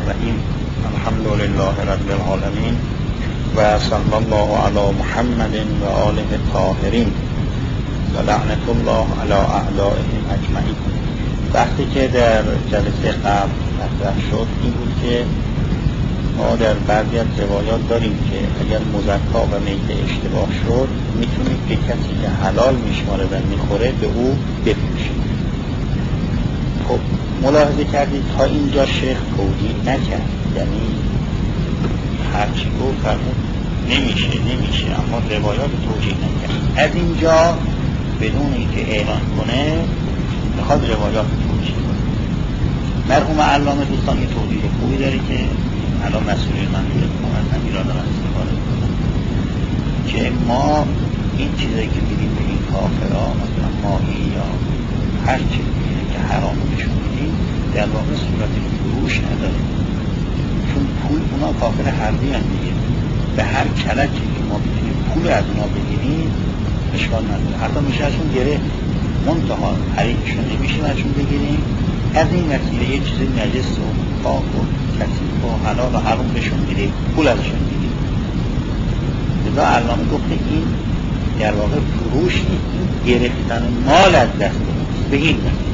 الرحیم. الحمد لله رب العالمین و صلی الله علی محمد و آله الطاهرین و لعنت الله علی اعدائهم اجمعین. وقتی که در جلسه قبل مطرح شد این بود که ما در بعضی از روایات داریم که اگر مزکا و میته اشتباه شد میتونید که کسی که حلال میشماره و میخوره به او بفروشید. خب ملاحظه کردید تا اینجا شیخ توجیه نکرد، یعنی هرچی گفت فرمود نمیشه اما روایات توجیه نکرد. از اینجا بدون اینکه اعلان کنه میخواد روایات توجیه کنه. مرحوم علامه دوستان یه توضیح خوبی داره که الان مسئولین من از ایران دارن استفاده کنم که ما این چیزایی که میدیم به این کافرها مثلا ماهی یا هر چیزی که حرام نشون میدیم در واقع صورت فروش نداره، چون پول اونا کافر حربی هم دیگه به هر کلکی که ما بتونیم پول از اونا بگیریم اشکال نداره، حتی میشه ازشون گره منتها حریفشون نمیشه ازشون بگیریم، از این وسیله یه چیز نجس و پاک و کثیف و حلال و حرام بهشون میدیم، پول ازشون بگیریم. لذا علامه گفته این در واقع فروش نیست، این گرفتن مال از دست نیست، به این وسیله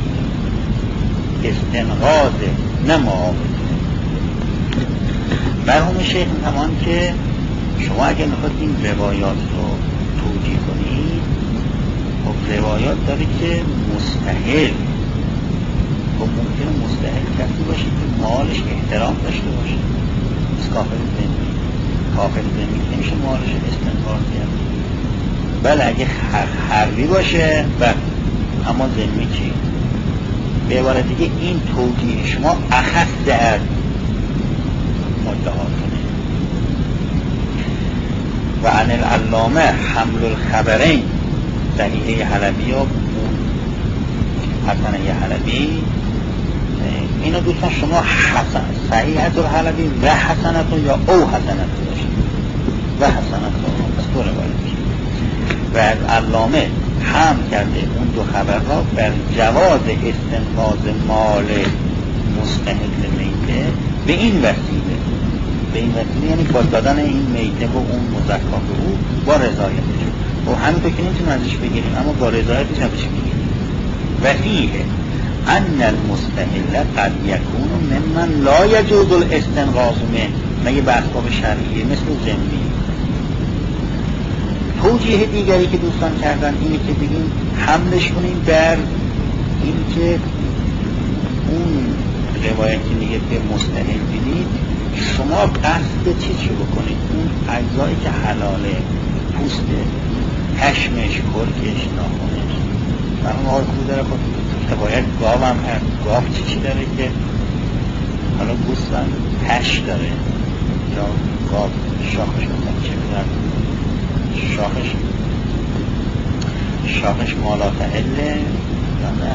استنقاذ نه معاوضه. مرحوم شیخ همان که شما اگر میخواد این روایات رو توجیه کنید، خب روایات داره که مستحل، خب ممکنه مستحل کسی باشه که مالش احترام داشته باشه، از کافر زمین نمیشه مالش استنقاذ کرد. بله اگه حربی باشه بله، اما ذمی چی؟ به عبارت دیگه این توجیه شما اخص از مدعاتونه. و عن العلامه حمل الخبرین صحیحه حلبی و حسنه حلبی، اینا دوستان شما حسن صحیحه الحلبی و حسنتون یا او حسنتون داشتید و حسنتون از دو روایت میشه و از علامه هم کرده اون دو خبر را بر جواز استنقاذ مال مستحل میته به این وسیله، یعنی با دادن این میته و اون مزکا به او با رضایتش، و همینطور که نمیتونیم ازش بگیریم اما با رضایتش ازش بگیریم. و فیه ان المستحل قد یکون ممن لا یجوز الاستنقاذ منه، مگه به اسباب شرعیه مثل ذمی. توجیه دیگری که دوستان کردن اینه که بگیم حملش کنیم بر این که اون روایتی میگه که مستحل بینید شما قصد چیز رو بکنید، اون اجزایی که حلاله، پوست، پشمش، کرکش، ناخنش، برای آقای خوب داره خود باید گاو هم هست، گاو چی داره که حالا گوستن پش داره یا گاو شاخش بودن چه بدن شاخش مالات هله یا نه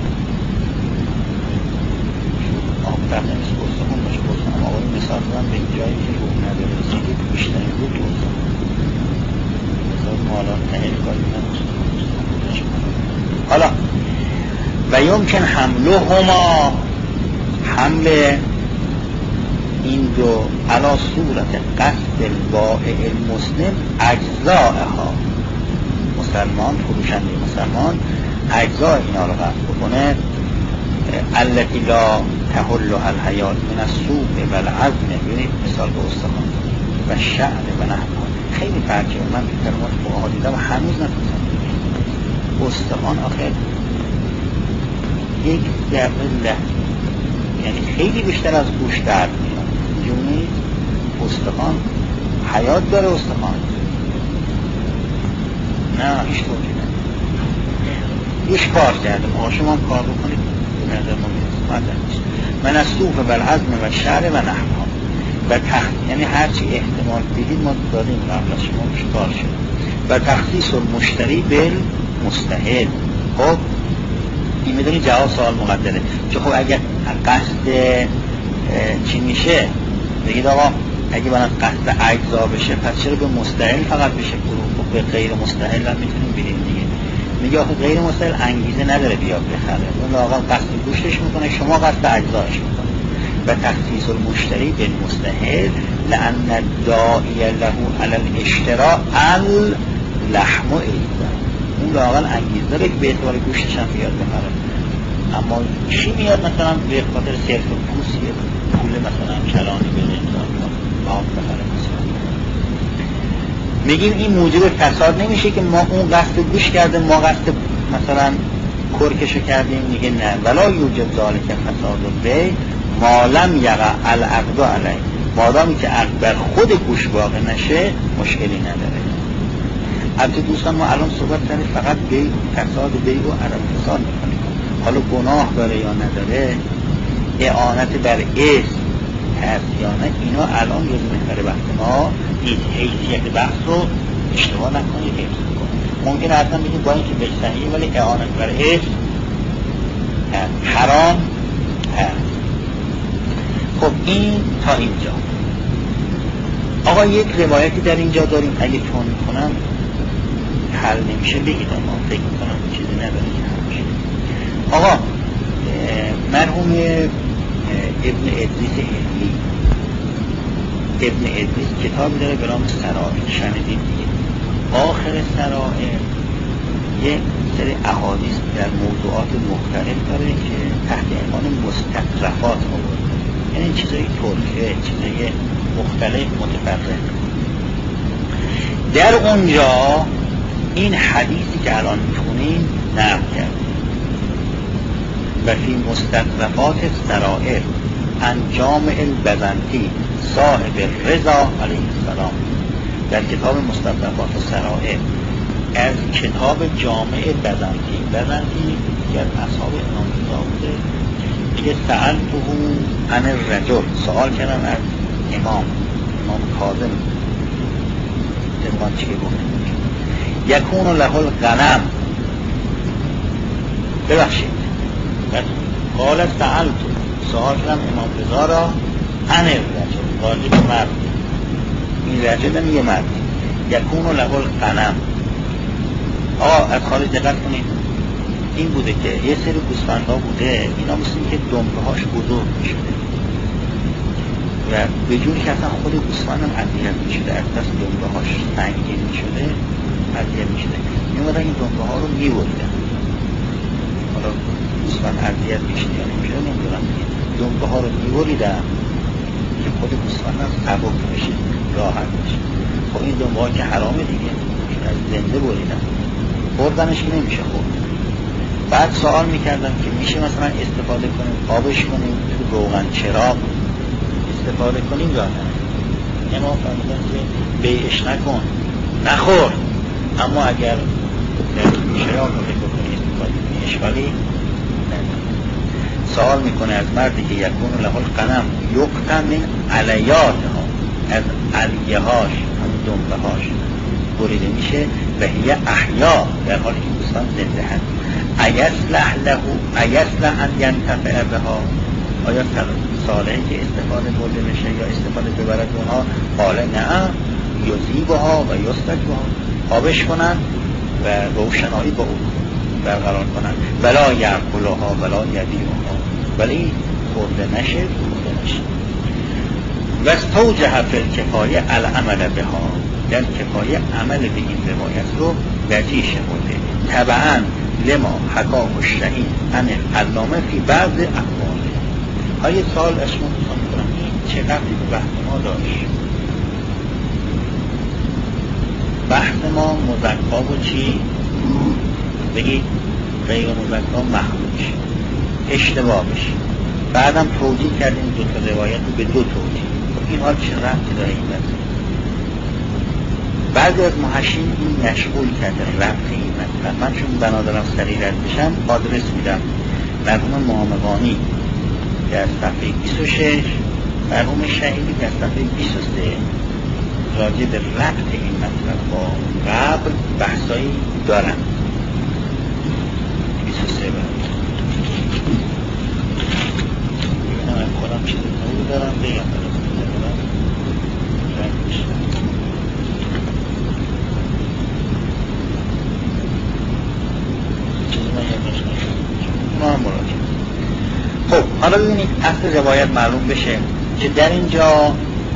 آفتر نمیست بستخون باشه، بستخون آقای مثال دادن به این جایی که روح نداره رسیدی بیشتری بود بستخون مثال مالات هله گاهی نمیست. حالا و یمکن حمله هما، حمل این دو علا صورت قصد البائع المسلم اجزائها، مسلمان فروشنده مسلمان اجزاء اینا رو قصد بکنه، التي لا تحلها الحیات من السوق و العظم، یعنی مثال به استخوان و شعر و نحوها. خیلی فرقه من به کلمات فقها دیدم و هنوز نتونستم. استخوان آخر یک ذره یعنی خیلی بیشتر از گوش درد میاد، جونی استخوان حیات داره، استخوان نه هیچ توجیه نه، روش کار کرده، ما شما کار بکنید به نظر ما میرسید. من از صوف و العظم و شعر و نحوها و یعنی هرچی احتمال دیدید ما دادیم قبل از شما روش کار شد. و تخصیص المشتری بالمستحل. خب این میدونی جواب سوال مقدره، چون خب اگر قصد چی میشه بگید آقا اگه باید قصد اجزا بشه پس چرا به مستحل فقط بشه؟ خب به غیر مستحل هم میتونیم بریم دیگه. میگه آخه غیر مستحل انگیزه نداره بیاد بخره، اون آقا قصد گوشتش میکنه، شما قصد اجزاش میکنه. و تخصیص المشتری بالمستحل لأن الداعی له علی الاشتراء اللحم ایضا. اون لااقل انگیزه داره که به اعتبار گوشتش هم بیاد بخره، اما چی میاد مثلا به خاطر صرف پوست یه پول مثلا کلانی به انسان آب بخره مثلا. میگیم این موجب فساد نمیشه که ما اون قصد گوش کرده ما قصد مثلا کرکشو کردیم، میگه نه ولا یوجب ذالک فساد البیع ما لم یقع العقد علیه، مادامی که عقد بر خود گوش واقع نشه مشکلی نداره. البته دوستان ما الان صحبت کردیم فقط بیع فساد بیع و عدم فساد میکنیم، حالا گناه داره یا نداره، اعانت بر اسم هست یا نه، اینا الان جز محور بحث ما نیست. حیثیت بحث رو اشتباه نکنید، حفظ کنید. ممکنه اصلا بگید با اینکه بیع صحیحه ولی اعانت بر اسم هست، حرام هست. خب این تا اینجا. آقا یک روایتی در اینجا داریم، اگه تون کنم حل نمیشه بگید، اما فکر کنم چیزی نداره که حل میشه. آقا مرحوم ابن ادریس هندی، ابن ادریس کتابی داره به نام سرائر، شنیدید دیگه. آخر سرائر یک سری احادیث در موضوعات مختلف داره که تحت عنوان مستطرفات آورده، یعنی چیزای طرفه، چیزای مختلف متفرق. در اونجا این حدیثی که الان میخونیم نقل کرد و فی مستطرفات سرائر عن جامع البزنطی صاحب رضا علیه السلام. در کتاب مستطرفات سرائر از کتاب جامع بزنطی، بزنطی که از اصحاب امام رضا بوده، میگه سألته عن الرجل، سوال کردم از امام کاظم چی گفت یکون له الغنم، ببخشید قال سألت، سوال کردم امام رضا را عن الرجل، راجع به مرد، این رجل میگه مرد، یکون له الغنم. از خارج دقت کنید، این بوده که یه سری گوسفندها بوده، اینا مثل که دنبه هاش بزرگ میشده و به جوری که اصلا خود گوسفند هم اذیت میشده، از دست دنبه هاش سنگین میشده، اذیت میشده، میومدن این دنبه ها رو میبردن. حالا گوسفند اذیت میشده یا نمیشده نمیدونم، دنبه ها رو میبریدن که خود گوسفند هم سبک بشه، راحت بشه. خب این دنبه ها که حرامه دیگه، از زنده بریدن، بردنش که نمیشه خورد. بعد سوال میکردم که میشه مثلا استفاده کنیم، آبش کنیم تو روغن چراغ استفاده کنیم یا نه؟ امام فرمودن که بیعش نکن، نخور، اما اگر چراغ رو بکنی استفاده کنی اشکالی نداره. سوال میکنه از مردی که یکون له الغنم یقطع من علیاتها، از علیه هاش، هم دنبه هاش بریده میشه و هی احیا، در حالی که گوسفند زنده هست. ایصلح ان ینتفع بها، آیا صالحه که استفاده برده بشه یا استفاده ببرد اونها؟ قال نه یذیبها و یستجبها، آبش کنن و روشنایی با اون برقرار کنن، ولا یأکلها ولا یبیعها، ولی خورده نشه، خورده نشه. و استوجب فی الکفایه العمل بها، در کفایه عمل به این روایت رو وجیه شمرده، طبعا لما حکاه الشهید عن العلامه فی بعض اقواله. های سال اشما میخوام کنم چه ربطی به بحث ما داشت؟ بحث ما مزکا و چی؟ بگید غیر مزکا مخروج، اشتباه بشه. بعدم توجیه کردیم دو تا روایت رو به دو توجیه. این حال چه ربطی داره این بحث؟ بعضی از محشین این مشغول کرده ربط این مطلب. من چون بنادرم سریع رد بشم آدرس میدم. مرحوم معامقانی در صفحه 26، مرحوم شهیدی در صفحه 23 راجع به ربط این مطلب با قبل بحثایی دارن. 23 بگم من خودم چیزی نوی دارم بگم خب حالا ببینید اصل روایت معلوم بشه که در اینجا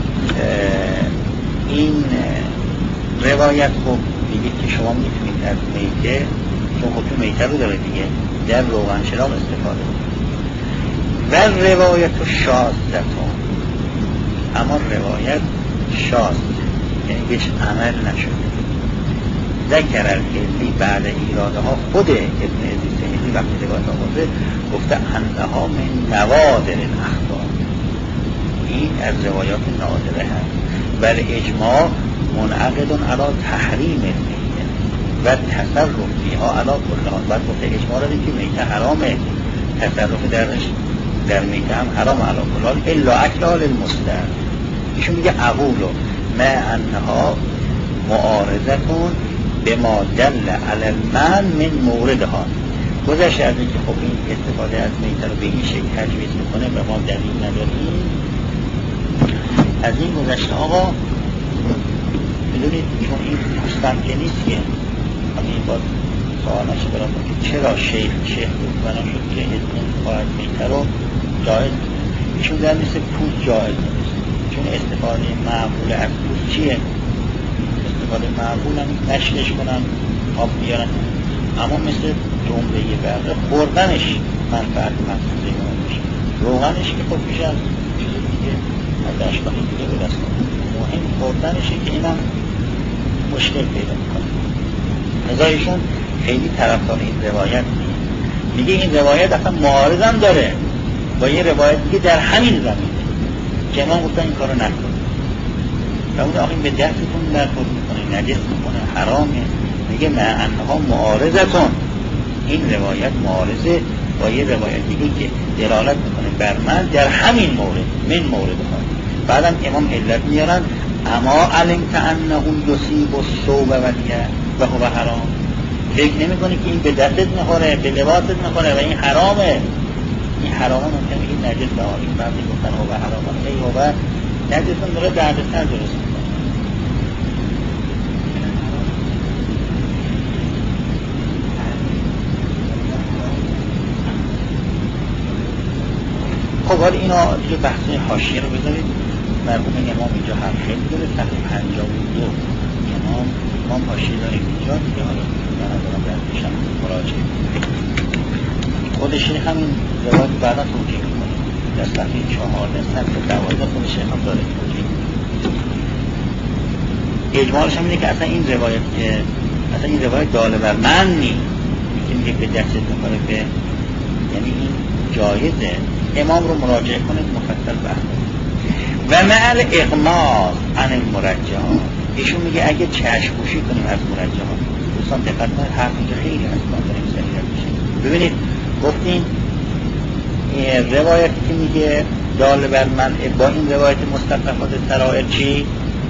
این روایت خب میگه که شما میتونید از میته، چون حکم میته رو داره دیگه، در روغن چراغ استفاده و روایت شاذتون، اما روایت شاذ یعنی بهش عمل نشده. ذکر الهلی بعد ایراده ها خود ابن عزیز هلی وقتی روایت آورده گفته انها من نوادر الاخبار، این از روایات نادره هست. بل اجماع منعقد علی تحریم المیته و تصرف فیها علی کل حال. بعد گفته اجماع را که میته حرامه، تصرف در میته هم حرام علی کل حال الا اکل المستر. ایشون میگه اقولو ما انها معارضتون به ما دل علی المن من موردها. گذشته از اینکه خب این استفاده از میته رو به این شکل تجویز میکنه و ما دلیل نداریم، از این گذشته آقا بدونید چون این پوستم که نیست که همین باز سوال نشه برام که چرا شیخ بنا شد که باید میته رو جایز کنه. ایشون در مثل پوست جایز نیست، چون استفاده معمول از پوست چیه؟ استفاده معمول هم نشلش کنن آب بیارن، اما مثل جمله برقه خوردنش منفعت مقصوده ایمان میشه، روغنش که خب میشه از چیز دیگه از اشباهی دیگه به دست کنه، مهم خوردنشه که اینم مشکل پیدا میکنه. ازایشون خیلی طرفدار این روایت میگه این روایت اصلا معارضم داره با یه روایت دیگه در همین زمینه که امام گفتن این کارو نکن و اون آخه به دستتون برخورد میکنه، نجس میکنه، حرامه. میگه ما انها معارضتون، این روایت معارضه با یه روایت دیگه که دلالت میکنه بر من در همین مورد من مورد ها. بعدم امام علت میارن اما علمت انه یصیب الثوب و هو حرام. فکر نمی کنی که این به دستت میخوره، به لباست میخوره و این حرامه. این حرامه ممکنه بگید نجس به آنی بعضی گفتن هو حرامه، ای هو نجسون داره دردسر درست میکنه. خب حالا اینا دیگه بحث حاشیه رو بذارید. مرحوم امام اینجا هم خیلی داره صفحه 52 امام حاشیه داره اینجا دیگه. حالا من دارم در پیشم مراجعه خود شیخ هم این روایت بعدا توجیه میکنه در صفحه 14 صفحه 12 خود شیخ هم داره توجیه. اجمالش هم اینه که اصلا این روایت که اصلا این روایت داله بر من نیست که میگه به دست میکنه به، یعنی این جایزه. امام رو مراجعه کنید مفصل بحث. و معل اغماض عن المرجحات، ایشون میگه اگه چشم‌پوشی کنیم از مرجحات. دوستان دقت کنید حرف اینجا خیلی از ما داریم سریعت میشه. ببینید گفتیم روایتی که میگه دال بر منع با این روایت مستطرفات سرائر چی؟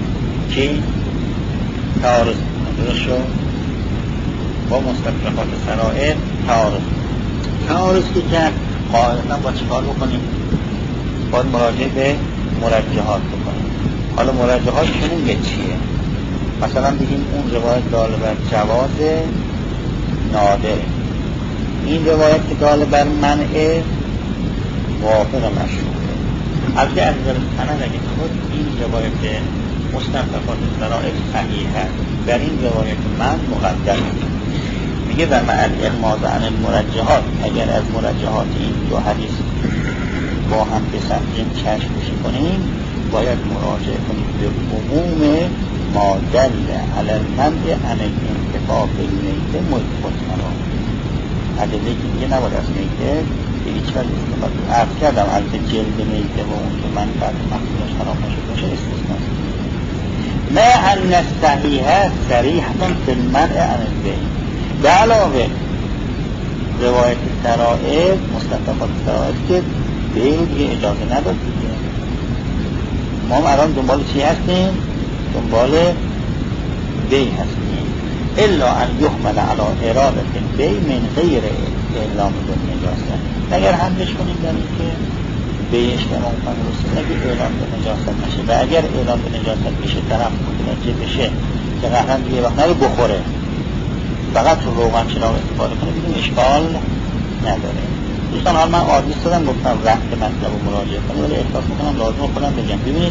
تعارض درست شد؟ با مستطرفات سرائر تعارض که کرد قاعدتا با چیکار بکنیم؟ باید مراجعه به مرجحات بکنیم. حالا مرجحات شنون یه چیه؟ مثلا بگیم اون روایت دال بر جواز نادر، این روایت که دال بر منع موافق مشروعه. البته از نظر سند اگه خود این روایت مستطرفات سرائر صحیح هست، در این روایت من مقدم میگه و مع الاغماض عن المرجحات، اگر از مرجحات این دو حدیث با هم بسنجیم چشم‌پوشی کنیم باید مراجعه کنیم به عموم ما دل علی المنع عن الانتفاع بالمیته مطلقاً. ادله که دیگه نباید از میته به هیچ وجه استفاده. عرض کردم البته جلد میته و اون که منفعت مقصودش حرام نشده باشه استثناست. ما ان الصحیح صریحاً فی المنع عن البیع. به علاوه روایت سرائر مستطرفات سرائر که بیع رو دیگه اجازه نداد دیگه. ما الان دنبال چی هستیم؟ دنبال بیع هستیم. الا ان یحمل علی اراده البیع من غیر اعلام بالنجاست. اگر حملش کنیم در این که بیعش که ما مفهم رسول اگه اعلام بالنجاست نشه و اگر اعلام بالنجاست بشه طرف متوجه بشه که قهرن دیگه وقت نرو بخوره، فقط رو روغن چراغ استفاده کنه، دیگه اشکال نداره. دوستان حال من آدرس دادم گفتم رفت مطلب و مراجعه کنم، ولی احساس میکنم لازم خودم بگم. ببینید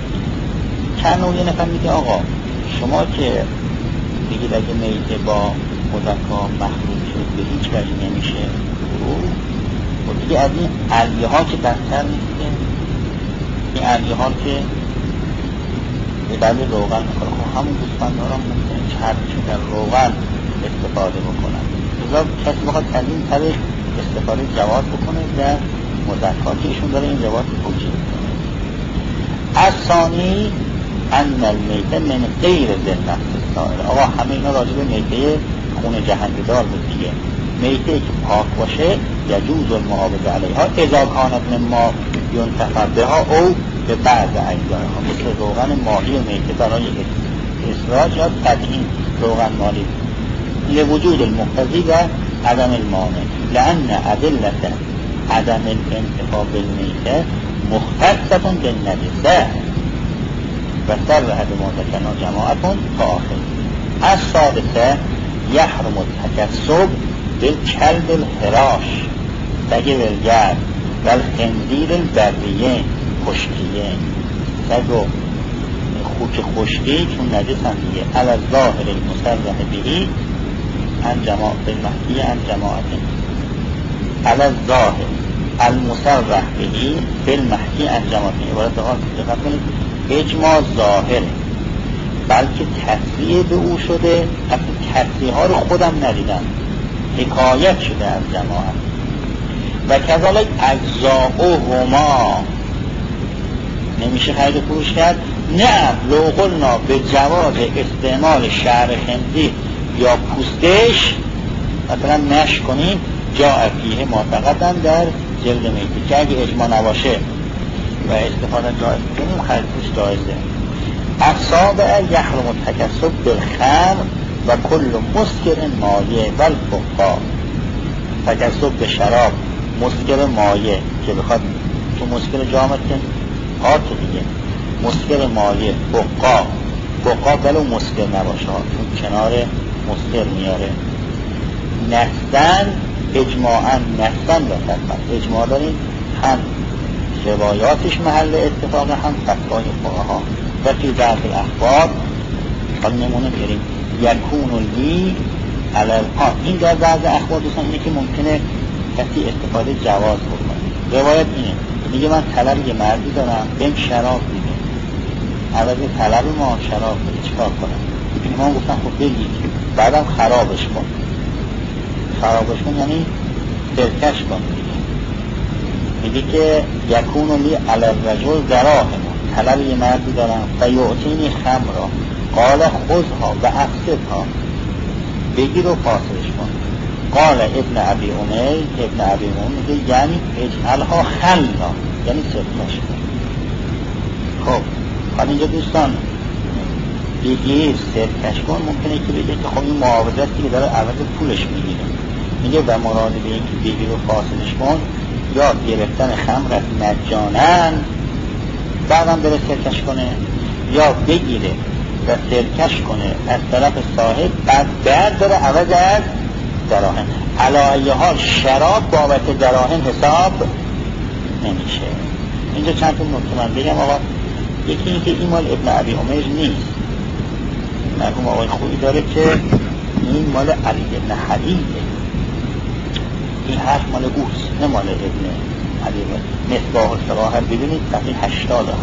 چند نوع یه نفر میگه آقا شما که بگید اگه میته با مذکر مخلوط شد به هیچ وجه نمیشه و دیگه از این علیه ها که بدتر نیسته، این علیه ها که به بعد روغن میکنه، خب همون دوستان دارم ممکنه چربشون در روغن استفاده بکنن، لذا کسی بخواد از این طریق استفاده جواز بکنه در مذکر که ایشون داره این روایت توجیه میکنه. از ثانی ان المیته من غیر ذنفس السائل. آقا همه اینا راجع به میته خون جهنمدار بود دیگه. میته که پاک باشه یجوز المعاوضه علیها اذا کانت مما ينتفع بها او به بعض اجزایها، مثل روغن ماهی و میته برای اخراج یا تدهین روغن ماهی لوجود المقتضی و عدم المانع، لأن ادلة عدم الانتفاع بالمیته مختصة بالنجسه و صرح بما ذکرنا جماعتون تا آخر. از سادسه یحرم التکسب بالکلب الحراش سگ ولگرد و الخنزیر البریه خشکیه. سگ و خوک خشکی چون نجس هم دیگه علی الظاهر المصرح بهی عن جماعت المحکی عن جماعت علی الظاهر المصرح بهی بالمحکی عن جماعت. عبارت آقا دقت کنید اجماع ظاهره بلکه تصریح به او شده، اصلا تصریح ها رو خودم ندیدم، حکایت شده از جماعت. و کذالک اجزاؤهما نمیشه خرید فروش کرد. نه لو قلنا به جواز استعمال شعر خنزیر یا پوستش مثلا نش کنیم جا فیه معتقداً در جلد میته که اگه اجماع نباشه و استفاده جایز کنیم خرید فروش جایزه. السابع یحرم التکسب بالخمر و کل مسکر مایع و الفقا. تکسب به شراب مسکر مایع که بخواد تو مسکر جامد که آت دیگه مسکر مایع فقا بلو مسکر نباشه چون کنار مسکر میاره. نستن اجماعاً نستن و فتن اجماع داریم هم روایاتش محل اتفاق هم فتوای فقها و فی بعض الاخبار حال نمونه بیاریم یکون لی علی الان. این در بعض اخبار دوستان اینه که ممکنه کسی استفاده جواز بکنه. روایت اینه میگه من طلب یه مردی دارم بهم شراب میده، عوض طلب ما شراب بده چیکار کنم؟ امام گفتن خب بگید بعدم خرابش کن یعنی سرکش کن. میگه که یکون لی علی الرجل دراهم، طلب یه مردی دارم فیعطینی خمرا قال خذها و افسدها، بگیر و فاسدش کن. قال ابن ابی عمر میگه یعنی اجعلها خلا یعنی سرکش کن. خب حالا اینجا دوستان بگیر سرکش کن ممکنه که بگه که خب این معاوضت که داره عوض پولش میگیره. میگه و مراد به این که بگیر و فاسدش کن یا گرفتن خمرت مجانن بعدم بره سرکش کنه یا بگیره و سرکش کنه از طرف صاحب بعد داره عوض از دراهم. علی حال شراب بابت دراهم حساب نمیشه. اینجا چند تا نکته من بگم آقا. یکی این که این مال ابن ابی عمر نیست، مرحوم آقای خویی داره که این مال علی ابن حدیده، این حرف مال اوست نه مال ابن علی. مصباح الصباح ببینید صفحه 87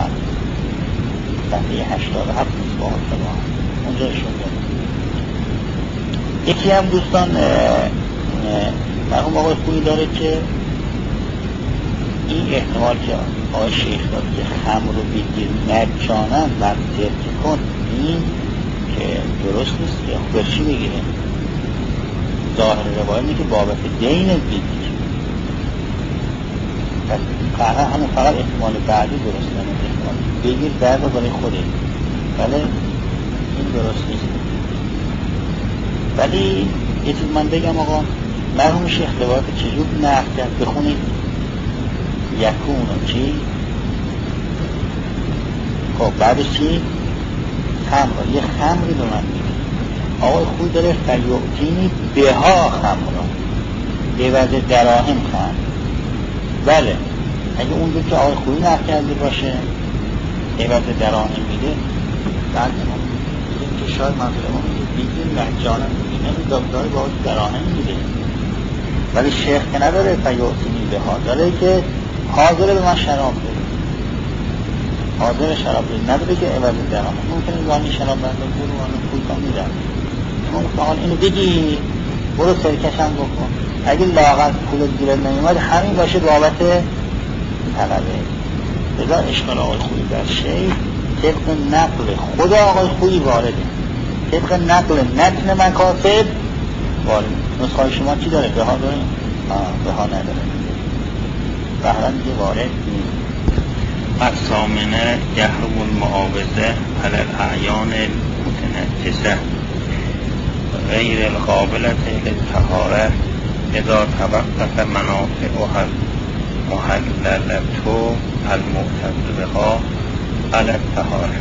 مصباح الصباح اونجا ایشون داره. یکی هم دوستان مرحوم آقای خویی داره که این احتمال که آقای شیخ داد که خمر رو بگیر مجانن بعد سرکه کن این که درست نیست که برشی بگیره. ظاهر روایت اینه که بابت دین بگیر پس قرار همون فقط احتمال بعدی درست نمید احتمال بگیر بعد رو برای خوده بله این درست نیست. ولی یه چیز من بگم آقا مرحوم شیخ روایت چجور نقل کرد بخونید یکون و چی خب بعدش چی خمر یه خمری به من میده آقای خود داره فیعطینی بها خمرا به وضع دراهم خمر بله اگه اون دو که آقای خویی نقل کرده باشه عوض دراهم میده بعد ما میگیم که شاید منظور ما میگه بیدیم مجانا میگه دکتر باید دراهم میده، ولی شیخ که نداره فیوسینی به ها داره که حاضر به من شراب بده، حاضر شراب بده، نداره که عوض دراهم. ممکنه وانی شراب بنده برو وانی پول کن میدم، اما حال اینو بگی برو سرکشم بکن، اگه لاغت پول گیرد نمیمد همین باشه بابت طلبه. لذا اشکال آقای خویی در شیخ طبق نقل خود آقای خویی وارده، طبق نقل متن مکاتب وارد. نسخه شما چی داره؟ به ها داره؟ به ها نداره، بهرا دیگه وارد نیست. الثامنه یحرم المعاوضه علی الاعیان المتنجسه غیر القابلة للطهارة اذا توقف منافعها محللة المعتبر بها علی الطهارة.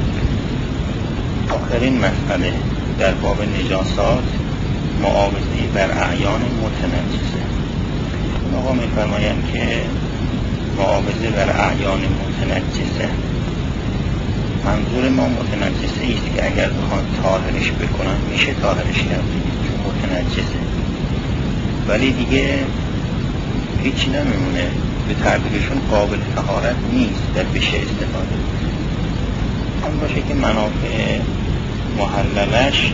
آخرین مسئله در باب نجاسات معاوضه بر اعیان متنجسه. آقا می‌فرمایند که معاوضه بر اعیان متنجسه، منظور ما متنجسه است که اگر بخوان طاهرش بکنن میشه طاهرش کرد چون متنجسه، ولی دیگه هیچی نمیمونه، به ترتیبشون قابل طهارت نیست در بشه استفاده. هم باشه که منافع محللش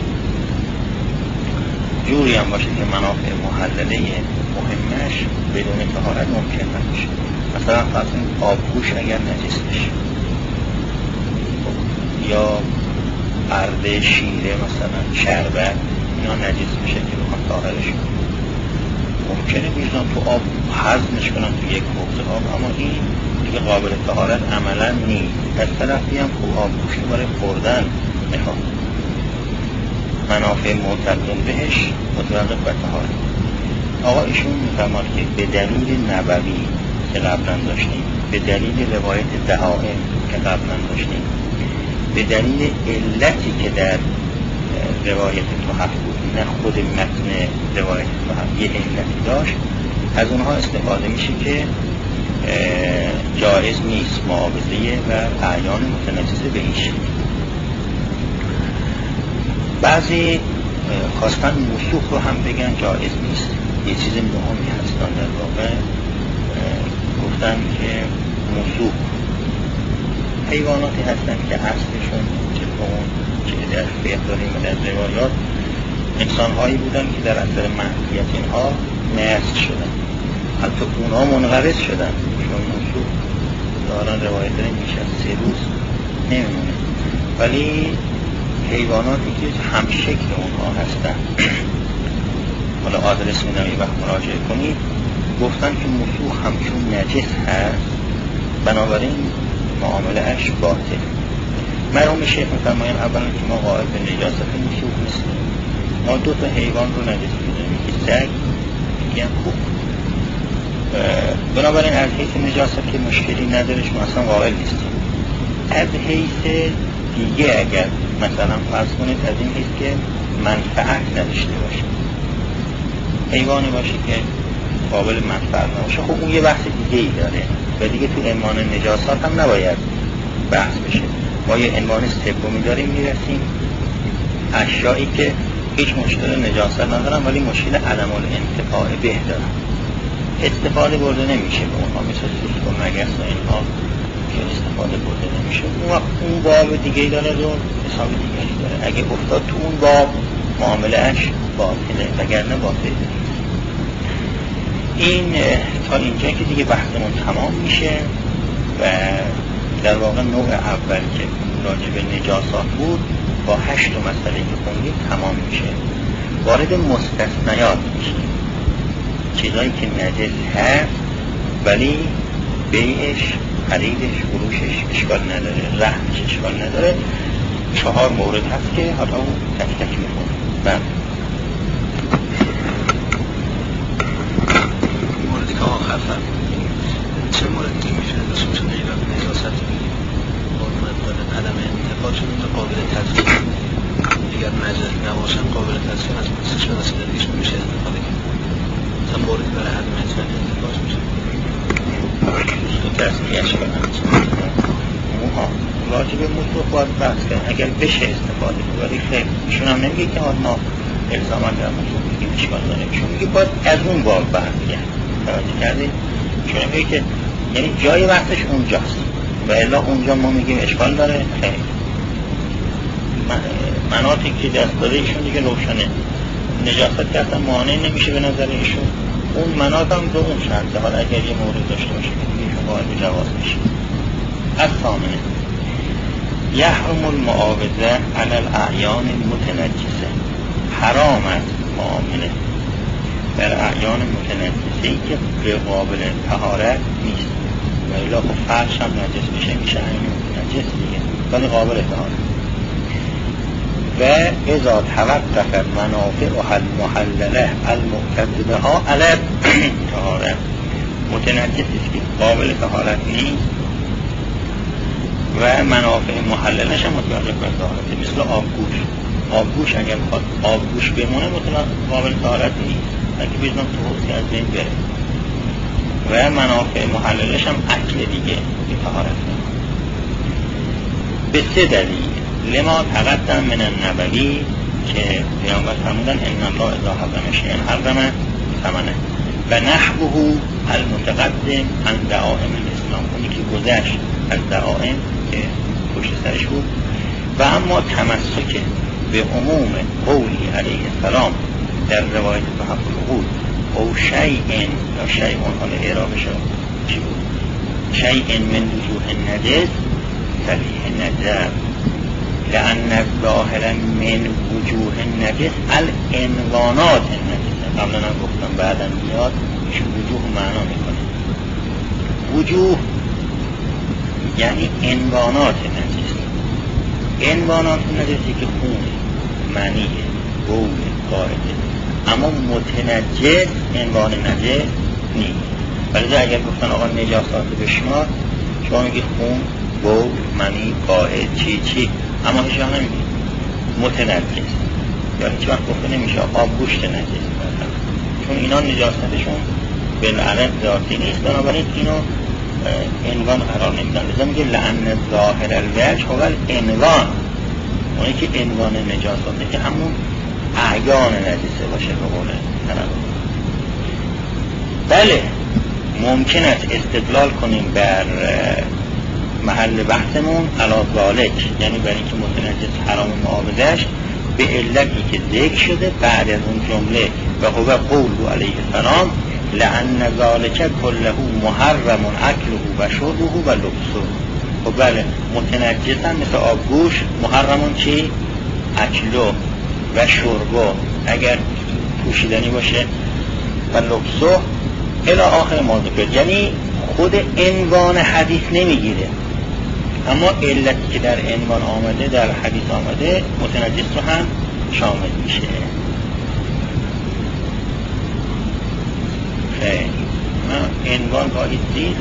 جوری هم باشه که منافع محلله مهمش بدون طهارت ممکن نمیشه. مثلا فرضاً آبگوش اگر نجس بشه یا ارده شیره مثلا شربت اینا نجس بشه که بخوام طاهرش کنم، ممکنه بیزن تو آب هضمش کنم تو یک حوض آب، اما این دیگه قابل طهارت عملا نیست. از طرفی هم خوب آبگوش برای خوردن میخوام، منافع معتبر بهش متوقف بر طهارت. آقا ایشون میفرماد که به دلیل نبوی که قبلا داشتیم، به دلیل روایت دهائم که قبلا داشتیم، به دلیل علتی که در روایت تحف بود، نه خود متن روایت تحف یه علتی داشت، از اونها استفاده میشه که جایز نیست معاوضه و اعیان متنجسه به این شکل. بعضی خواستن موسوق رو هم بگن جایز نیست، یه چیز مهمی هستن در واقع، گفتن که موسوق حیواناتی هستن که اصلشون چه قوم چه در فقه داریم و در روایات انسانهایی بودن که در اثر معصیت اینها نسل شدن، حتی اونا منقرض شدن، چون موسوق دارن روایت داریم بیش از 3 روز نمیمونه، ولی حیواناتی که هم شکل اونها هستن حالا آدرس میدم یه وقت مراجعه کنید، گفتن که موسوق همچون نجس هست بنابراین معامله اش باطل. مرحوم شیخ می‌فرمایند اولا که ما قائل به نجاست موسوق نیستیم، ما 2 تا حیوان رو نجس می‌دونیم، یکی سگ یکی هم خوک، بنابراین از حیث نجاست که مشکلی نداره، ما اصلا قائل نیستیم. از حیث دیگه اگر مثلا فرض کنید از این حیث که منفعت نداشته باشه، حیوانی باشه که قابل منفعت نباشه، خب اون یه بحث دیگه ای داره و دیگه تو عنوان نجاسات هم نباید بحث بشه. ما یه عنوان سومی داریم میرسیم، اشیایی که هیچ مشکل نجاست ندارن ولی مشکل عدم الانتفاع به دارن، استفاده برده نمیشه به اونها، مثل سوسک و مگس و اینها که استفاده برده نمیشه، اون باب دیگه ای داره و حساب دیگه ای داره. اگه افتاد تو اون باب معامله اش باطله، وگرنه باطله. این تا اینجا که دیگه بحثمون تمام میشه و در واقع نوع اول که راجع به نجاسات بود با 8 مسئله که خوندیم تمام میشه. وارد مستثنیات میشه، چیزایی که نجس هست ولی بیعش، خریدش، فروشش اشکال نداره، رهنش اشکال نداره. 4 مورد هست که حالا تک تک میخونیم. بله موردی که آخر فرمودیم چه موردی که میشه رسومشون غیر از نجاست حرمت داره عدم انتفاع، چون اونجا قابل تزیین، اگر نجس نباشن قابل تزیین از پوستش و وسیله دیگه‌ش میشه استفاده کرد، مثلا موردی برای عدم انتفاع میشه. تو تصمیهش کنند موها راجع به موضوع باید بحث کنند اگر بشه استفاده کنند. ولی خیلی ایشون هم نمیگه که ما الزاما در موضوع بگیم اشکال داره، ایشون میگه باید از اون باب برمیگرد. توجه کردید؟ ایشون میگه که یعنی جای بحثش اونجاست و الا اونجا ما میگیم اشکال داره. خیلی مناطقی که دست داره ایشون دیگه روشنه، نجاست که اصلا مانع نمیشه به نظر ایشون. اون مناطق هم به اون شرطه، حالا اگر یه مورد داشته باشه که دیگه ایشون باید جواز میشه. از ثامنه یحرم المعاوضه علی الاعیان المتنجسه، حرام است معامله در اعیان متنجسه که به قابل طهارت نیست. و الا خب فرش هم نجس بشه میشه عین نجس دیگه ولی قابل طهارت. و اذا توقف منافعها المحلله المقتضبه ها علی طهارت، متنجسی است که قابل طهارت نیست و منافع محللش هم متوجه به طهارت، مثل آبگوش. آبگوش اگر بخواد آبگوش بمونه قابل طهارت نیست، اگه بزنم تو حوضی از بین بره. و منافع محللش هم اکل دیگه به طهارت نیست. به 3 دلیل: لما تقدم من النبوی که پیامبر فرمودن ان الله اذا حرم شیئا حرم ثمنه، و نحوه المتقدم عن دعائم الاسلام، اونی که گذشت از دعائم که پشت سرش بود. و اما تمسک به عموم قولی علیه السلام در روایت صحف العقود او شیئن یا شیئن، حالا اعرابش چی بود؟ شیئن من وجوه نجس صریح نجس، لأن الظاهر من وجوه نجس الانوانات نجس. قبلا هم گفتم بعدا میاد چه وجوه معنا میکنه. وجوه یعنی انوانات نجس. انوانات نجسی که خونه، منیه، بول، قاعده، اما متنجس انوان نجس نیست. ولی اگر گفتن آقا نجاسات بشمار، شما میگی خون، بول، منی، قاعد، چی، اما هیچ وقت نمیگی متنجس، یا هیچ وقت گفته نمیشه آب گوشت نجس مثلا، چون اینا نجاستشون بالعرض ذاتی نیست، بنابراین اینو عنوان قرار نمیدن. لذا میگه لعن ظاهر الوجه هو العنوان، اونی که عنوان نجاساته که همون اعیان نجسه باشه به قول طرف. بله ممکن است استدلال کنیم بر محل بحثمون علا ذالک، یعنی برای اینکه متنجس حرام معاوضهش به علتی که ذکر شده بعد از اون جمله و هو قول علیه السلام لأن ذالک کله محرم اکله و شربه و لبسه. خب بله متنجسن مثل آبگوش، محرمون چی؟ اکلو و شربه اگر پوشیدنی باشه و لبسه الی آخر ما ذکر. یعنی خود عنوان حدیث نمیگیره، اما علتی که در عنوان آمده در حدیث آمده متنجس رو هم شامل میشه. خیلی عنوان باید دید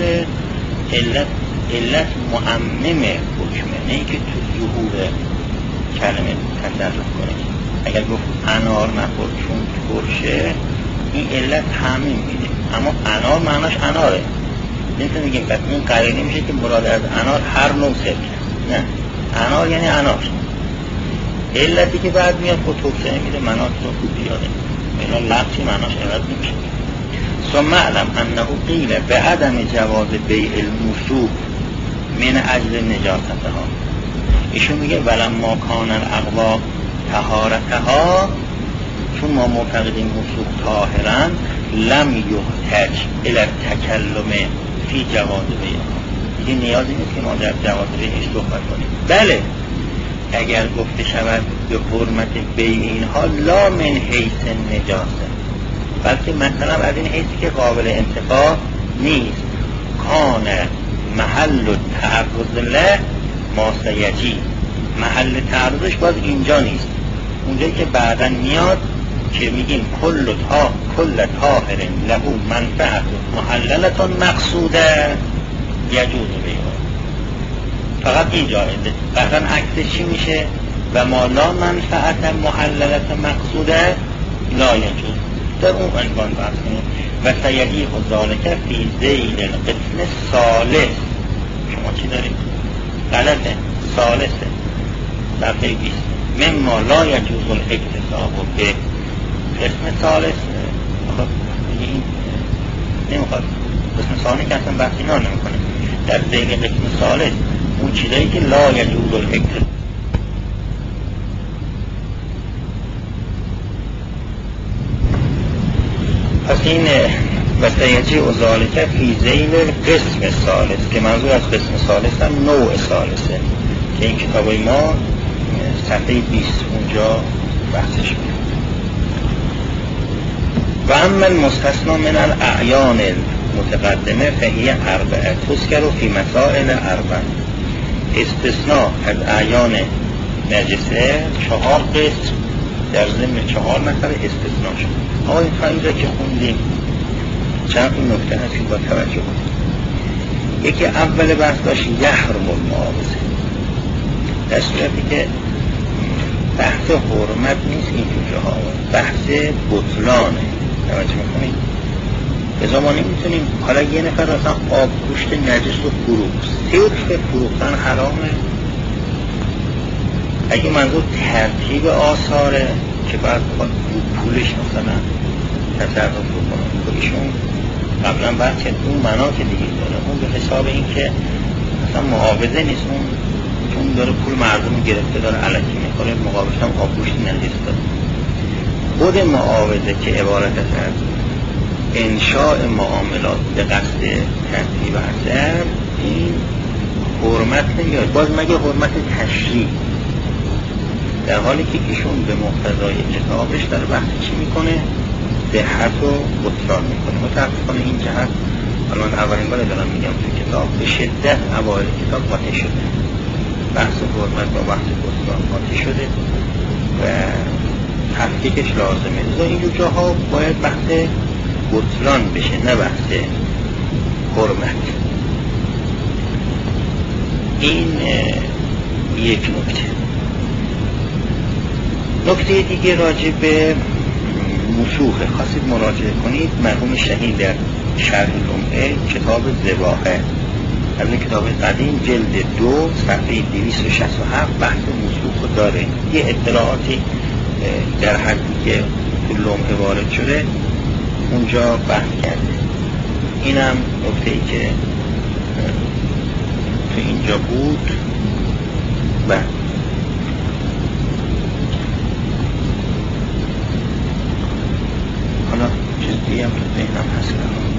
علت معمم حکمه، نه که تو ظهور کلمه تصرف کنه. اگر گفت انار نخور چون ترشه، این علت تعمیم میده، اما انار معناش اناره. نمیتونه میگیم پس این قرینه میشه که مراد از انار هر نوع سرکه، نه، انار یعنی انار. علتی که بعد میاد خود توسعه میده منات رو خوب بیاده، اینا لفظی معناش عوض نمیشه. ثم اعلم انه قیل به عدم جواز بیع الموسوق من اجل نجاستها. ایشون میگه ولما کان الاقوا طهارتها، چون ما معتقدیم موسوق طاهرن لم یحتج الی التکلم فی جواز بیعها، دیگه نیازی نیست که ما در جواز بیعش صحبت کنیم. بله اگر گفته شود به حرمت بیع اینها لا من حیث نجاسه، بلکه مثلا از این حیثی که قابل انتفاع نیست. کان محل تعرض له ما سیجی، محل تعرضش باز اینجا نیست، اونجایی که بعداً میاد که میگیم کل طاهر له منفعت محللتون مقصوده یجوز بیعه، فقط این جایزه. بعداً عکسش چی میشه؟ و ما لا منفعت محللت مقصوده لا یجوز. در اون عنوان بحث کنیم. و سیدی ذالک فی ذیل القسم ثالث. شما چی دارید؟ غلطه، ثالثه، صفحه 20. مما لا یجوز الاکتساب به قسم ثالث. این نمیخواد قسم ثانی که اصلا بحث اینا نمیکنه. در ذیل قسم ثالث اون چیزایی که لا یجوز الاکتساب. پس این و سیجی ذالک فی ذیل قسم ثالث که منظور از قسم ثالث هم نوع ثالثه که این کتابای ما صفحه 20 اونجا بحثش می‌کنه. و اما المستثنا من الاعیان المتقدمه فهی اربعه تذکر فی مسائل اربعه. استثناء از اعیان نجسه 4 قسم در ضمن 4 مسئله استثناء شد. آقا این فایده که خوندیم چند این نکته هست که با توجه کنیم. یکی اول بحث داشت یحرم المعاوضه، در صورتی که بحث حرمت نیست این جوجه ها، بحث بطلانه. توجه میکنید بذار ما نمیتونیم حالا یه نفر اصلا آب گوشت نجس رو فروخت، صرف فروختن حرامه. اگه منظور ترتیب آثاره که باید پولش مثلا تصرف بکنم که ایشون قبلا بحث کرد اون معنا که دیگه داره، اون به حساب این که مثلا معاوضه نیست، اون داره پول مردم گرفته داره علکی میخوره، مقابلش هم آبگوشت نجس داره. خود معاوضه که عبارت از انشاء معاملات به قصد ترتیب اثر، این حرمت نمیاد، باز مگه حرمت تشریع، در حالی که ایشون به مقتضای کتابش داره بحث چی میکنه؟ صحت و بطلان میکنه. متاسفانه این جهت الان اولین بار دارم میگم توی کتاب به شدت اوایل کتاب قاطی شده، بحث حرمت با بحث بطلان قاطی شده و تفکیکش لازمه. لذا این جاها باید بحث بطلان بشه نه بحث حرمت. این یک نکته دیگه راجع به مسوخه خواستید مراجعه کنید. مرحوم شهید در شرح لمعه کتاب ذباحه از این کتاب قدیم جلد 2 صفحه 267 بحث مسوخ داره. یه اطلاعاتی در حدی که تو لمعه وارد شده اونجا بحث کرده. اینم نکته‌ای که تو اینجا بود. و حالا چیز دیگه هم تو ذهنم هست.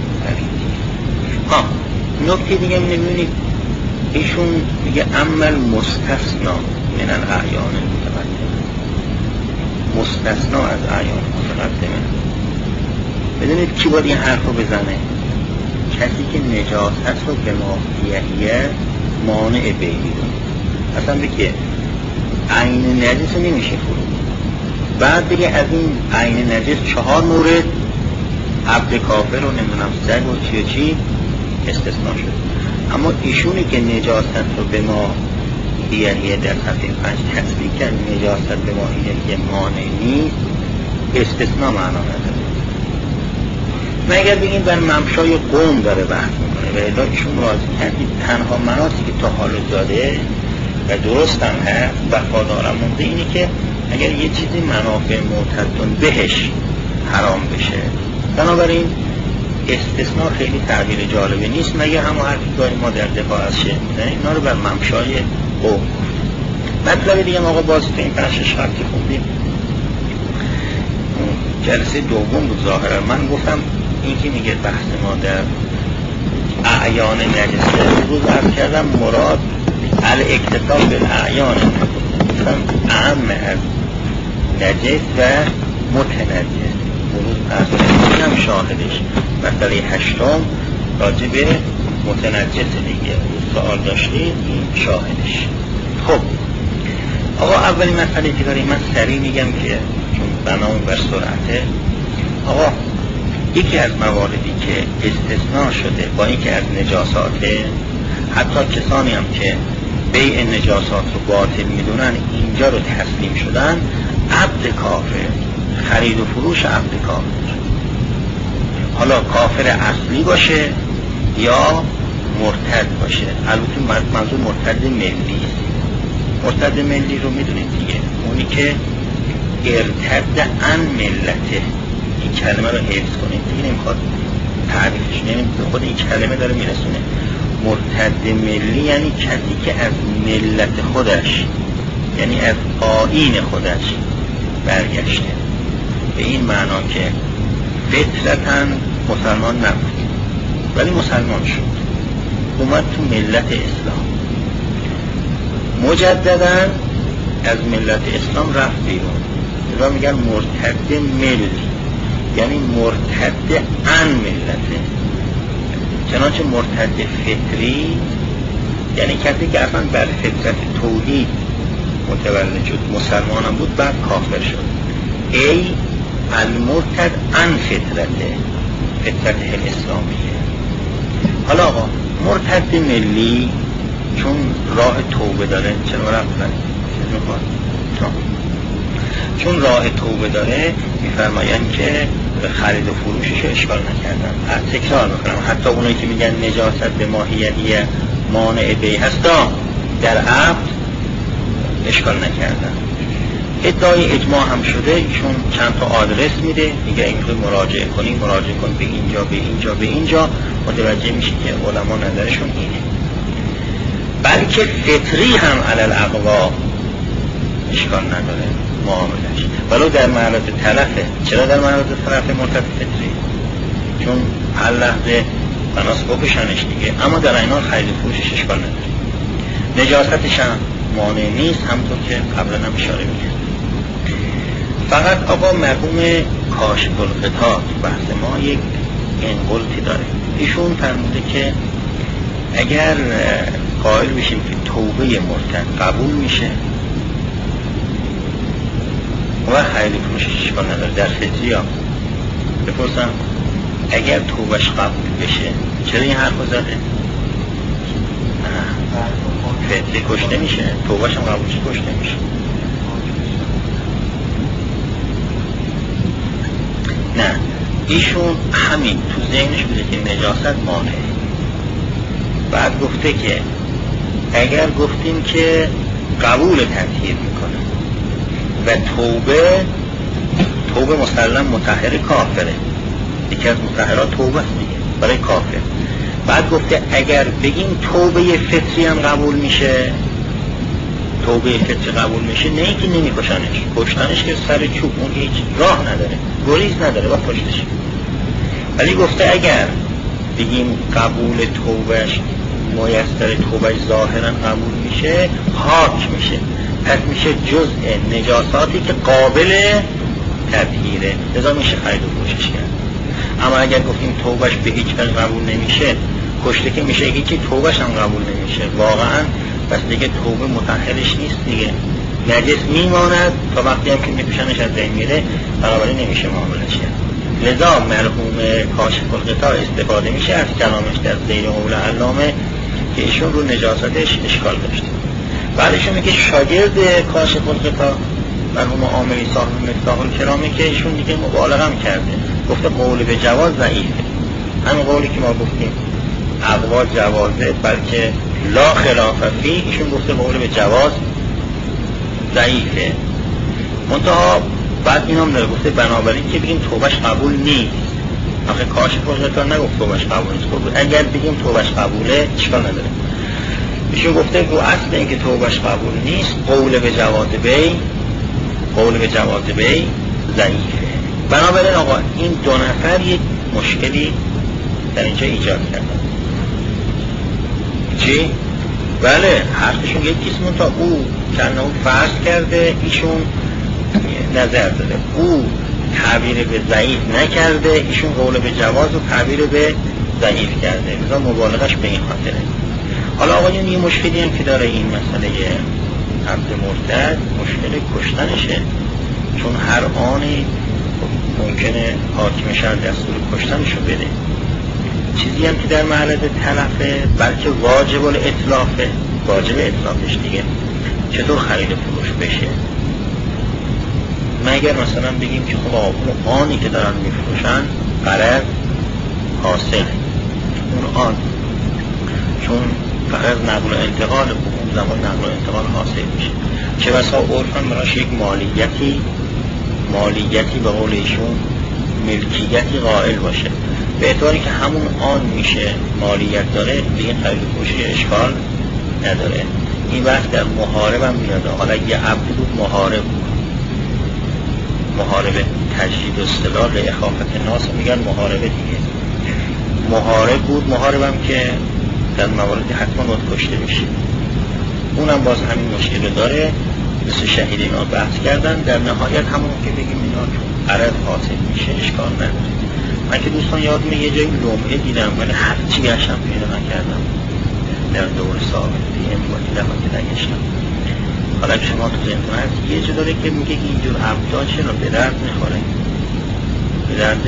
نکته دیگه می‌بینید ایشون میگه عمل مستثنا من الاعیان المتقدمه، مستثنا از اعیان متقدمه. بدونید کی باید این حرف رو بزنه؟ کسی که نجاست رو به ماهیه مانع بیدی رو اصلا بگه عین نجس رو نمیشه فرود. بعد دیگه از این عین نجس 4 مورد عبد کافر رو نمیدونم سگ و چی استثناء شد. اما ایشونی که نجاست رو به ماهیه در صفحه 5 تصریح کرد نجاست به ماهیه مانع نیست، استثناء معنا نداره. مگر بگیم بر ممشای قوم داره بحث میکنه و الا ایشون راضی کردید تنها مناسی که تا حال داده و درست هم هست وفادارم مونده اینه که اگر یه چیزی منافع معتدن بهش حرام بشه. بنابراین استثناء خیلی تعبیر جالبی نیست، مگر همون حرفی که ما در دفاع از شیخ میزنیم اینا رو بر ممشای قوم. مطلب دیگه آقا باز تو این 5-6 هفته خوندیم جلسه دوم بود ظاهرا. من گفتم این که میگه بحث ما در اعیان نجسه روز عرض کردم مراد الاکتساب بالاعیان گفتم اعم از نجس و متنجس. روز عرض کردم هم شاهدش مسئله 8 راجع به متنجس دیگه سوال داشتید این شاهدش. خب آقا اولی مسئله که داریم من سریع میگم که چون بنامون بر سرعته. آقا یکی از مواردی که استثناء شده با اینکه از نجاساته، حتی کسانی هم که بیع نجاسات رو باطل میدونن اینجا رو تسلیم شدن، عبد کافر، خرید و فروش عبد کافر. حالا کافر اصلی باشه یا مرتد باشه. البته منظور مرتد ملی است. مرتد ملی رو میدونید دیگه، اونی که ارتد عن ملته، این کلمه رو حفظ کنید دیگه، نمیخواد تعریفش، یعنی به خود این کلمه داره میرسونه. مرتد ملی یعنی کسی که از ملت خودش، یعنی از آیین خودش برگشته، به این معنا که فطرتاً مسلمان نبود ولی مسلمان شد، اومد تو ملت اسلام، مجدداً از ملت اسلام رفت بیرون. لذا میگن مرتد ملی، یعنی مرتد عن ملته. چنانچه مرتد فطری یعنی کسی که اصلا بر فطرت توحید متولد شد، مسلمان هم بود، بعد کافر شد. ای المرتد عن فطرته، فطرت الاسلامیه. حالا آقا مرتد ملی چون راه توبه داره، چرا رفتن؟ چون راه توبه داره میفرمایند که خرید و فروشش اشکال نکردن. تکرار میکنم، حتی اونایی که میگن نجاست به ماهیتی مانع بیع هستا در عقد اشکال نکردن. ادعای اجماع هم شده، چون چند تا آدرس میده، میگه این که مراجعه کنی، مراجعه کن به اینجا به اینجا به اینجا، متوجه میشه که علما نظرشون اینه. بلکه فطری هم علی الاقوا اشکال نداره معاملش، ولو در معرض طرفه. چرا در معرض طرفه مرتد فطری؟ چون هر لحظه بناس بکشنش دیگه، اما در این حال خرید فروشش اشکال نداره. نجاستش هم مانع نیست، همونطور که قبلا هم اشاره می‌کردم. فقط آقا مرحوم کاشف القطاع بحث ما یک انقلتی داره. ایشون فرموده که اگر قائل بشیم که توبه مرتد قبول میشه و خرید فروشش اشکال نداره، در فطری ها بپرسم اگر توبهش قبول بشه چرا این حرف زده؟ فطری کشته میشه، توبهش هم قبول شه کشته میشه. نه، ایشون همین تو ذهنش بوده که نجاست مانعه. بعد گفته که اگر گفتیم که قبول تطهیر میکنه و توبه مسلم مطهر کافره، یکی از مطهرات توبه است دیگه برای کافر. بعد گفته اگر بگیم توبه فطری هم قبول میشه، توبه فطری قبول میشه، نه اینکه نمیکشنش، کشتنش که سر چوب، اون هیچ راه نداره، گریز نداره و کشتش. ولی گفته اگر بگیم قبول توبهش میسر، توبهش ظاهرا قبول میشه، پاک میشه، پس میشه جزء نجاساتی که قابل تطهیره، لذا میشه خرید و فروشش کرد. اما اگر گفتیم توبهش به هیچ وجه قبول نمیشه، کشته که میشه، هیچی توبهش هم قبول نمیشه، واقعا بس دیگه توبه مطهرش نیست دیگه، نجس میماند تا وقتی هم که میپوشنش از بین میره، بنابراین نمیشه معاملش کرد. لذا مرحوم کاشف القطاع استفاده میشه از کلامش در زیر قول علامه که ایشون رو نجاستش اشکال داشته. بعدشون میگه شاگرد کاشف القطاع مرحوم عامری صاحب مفتاح الکرامه که ایشون دیگه مبالغه هم کرده، گفته قول به جواز ضعیفه. همین قولی که ما گفتیم اقوا جوازه بلکه لا خلاف فی، ایشون گفته قول به جواز ضعیفه. منتها بعد این هم داره گفته بنابراین که بگیم توبهش قبول نیست. آخه کاشف القطاع نگفت توبهش قبول نیست، گفت اگر بگیم توبهش قبوله اشکال نداره. ایشون گفته رو اصل اینکه توبهش قبول نیست قول به جواز بی ضعیفه. بنابراین آقا این دو نفر یک مشکلی در اینجا ایجاد کردن. چی؟ بله، حرفشون یک قسمون تا او کنه او فرض کرده، ایشون نظر داده، او تعبیر به ضعیف نکرده، ایشون قول به جواز و تعبیر به ضعیف کرده، مثلا مبالغش به این خاطره. حالا آقایون یه مشکلی هم که داره این مسئله عبد مرتد، مشکل کشتنشه، چون هر آنی ممکنه حاکم شهر دستور کشتنشو بده. چیزی هم که در معرض طرفه بلکه واجب الاطلافه، واجب اطلافش دیگه چطور خرید فروش بشه؟ مگر مثلا بگیم که خب اون آنی که دارن میفروشن قرض حاصل اون آن، چون فقط نقل و انتقال اون زمان نقل و انتقال حاصل میشه. چه بسا عرف هم براش یک مالیتی به قول ایشون ملکیتی قائل باشه، به اعتباری که همون آن میشه مالیت داره، دیگه خرید و فروشی اشکال نداره. این وقت در محارب هم میاد. حالا یه عبد بود محارب تجدید اصطلاح اخافت ناس میگن محارب دیگه. محارب بود، محارب هم که در مواردی حتما باید کشته بشه، اونم باز همین مشکل داره. مثل شهید اینا بحث کردن، در نهایت همون که بگیم اینا عرض حاصل میشه اشکال نداره. من که دوستان یادم یه جایی لمعه دیدم ولی هر چی گشتم پیدا نکردم در دور ثابت دیگه امکانی دفعه که نگشتم. حالا شما تو ذهنتون هست یه جا داره که میگه که اینجور عبدا چرا به درد میخوره، به درد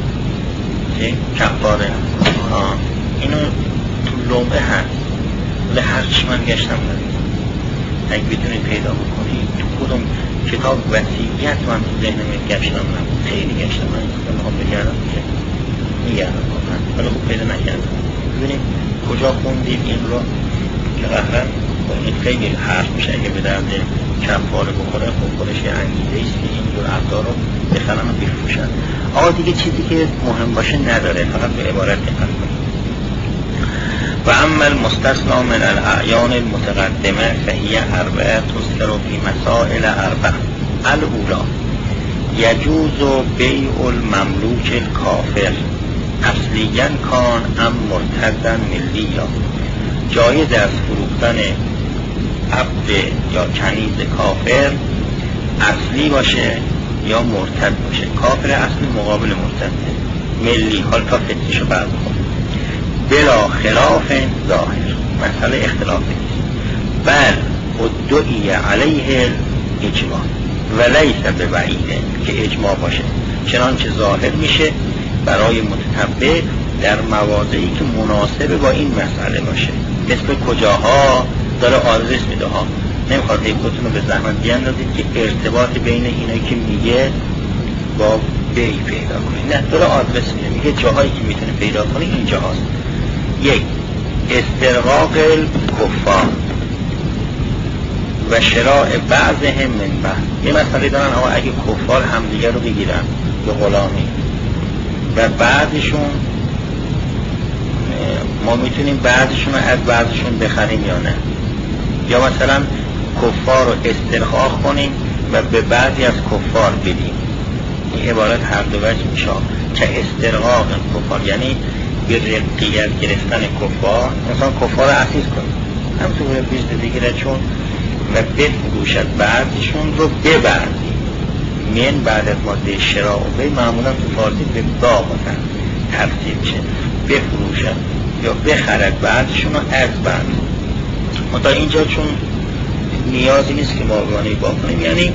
کفاره. اینو تو لمعه هست ولی هر چی من گشتم ندیدم. اگه بتونید پیدا بکنید تو کدوم کتاب وسیعیت من تو ذهنم گشتم نبود، خیلی گشتم من میخوام بگردم میگردم ولی خوب پیدا نکردم. ببینید کجا خوندید این رو که قهرن خیلی حرف میشه اگه به درد کفاره بخوره. خب خودش یه انگیزه ایست که این جور افدار رو بخرن و بفروشن. آقا دیگه چیزی که مهم باشه نداره، فقط به عبارت دقت کنید. و اما المستثنى من الاعیان المتقدمه فهی اربعه تذکر فی مسائل اربعه. الاولی یجوز بیع المملوک الکافر اصلیاً کان ام مرتداً ملیاً. جایز است فروختن عبد یا کنیز کافر اصلی باشه یا مرتد باشه. کافر اصلی مقابل مرتد ملی، حال تا فتیشو بعد کن بلا خلاف ظاهر، مسئله اختلاف نیست. بل ادعی علیه اجماع و لیس ببعیده که اجماع باشه، چنانچه ظاهر میشه برای متتبع در مواضعی که مناسب با این مسئله باشه. مثل کجاها داره آدرس میده ها، نمیخواد خودتون رو به زحمت بیاندازید که ارتباط بین اینایی که میگه با بی پیدا کنید. نه، داره آدرس میگه جاهایی که میتونه پیدا کنی اینجا هست. یک، استرقاق الکفار و شراء بعضهم من بعض. یه مسئله دارن آقا اگه کفار همدیگه رو بگیرن به غلامی و بعضشون ما میتونیم بعضشون رو از بعضشون بخریم یا نه، یا مثلا کفار رو استرقاق کنیم و به بعضی از کفار بدیم. این عبارت هر دو وجه میشه که استرقاق کفار یعنی به رقیت گرفتن کفار، مثلا کفار رو اسیس کنیم همطور بیشتر دیگه چون و بفروشد بعضشون رو ببردیم. من بعد از ماده شراء و بی معمولا تو فارسی به با مثلا تفسیر میشه بفروشد یا بخرد بعضشون رو از بعض. ما تا اینجا چون نیازی نیست که ما بانه با کنیم، یعنی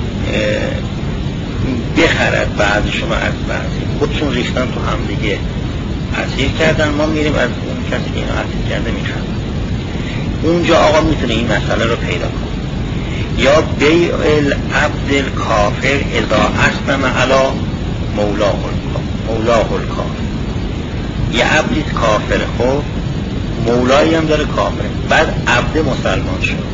بخرد بعضشون رو از بعضی، خودشون ریختن تو هم دیگه اسیر کردن، ما میریم از اون کسی که اینو اسیر کرده میخرد. اونجا آقا میتونه این مسئله رو پیدا کنه. یا بیع العبد الکافر اذا اسلم علی مولاه الکافر. یه عبدی کافر، خب مولایی هم داره کافر، بعد عبد مسلمان شد،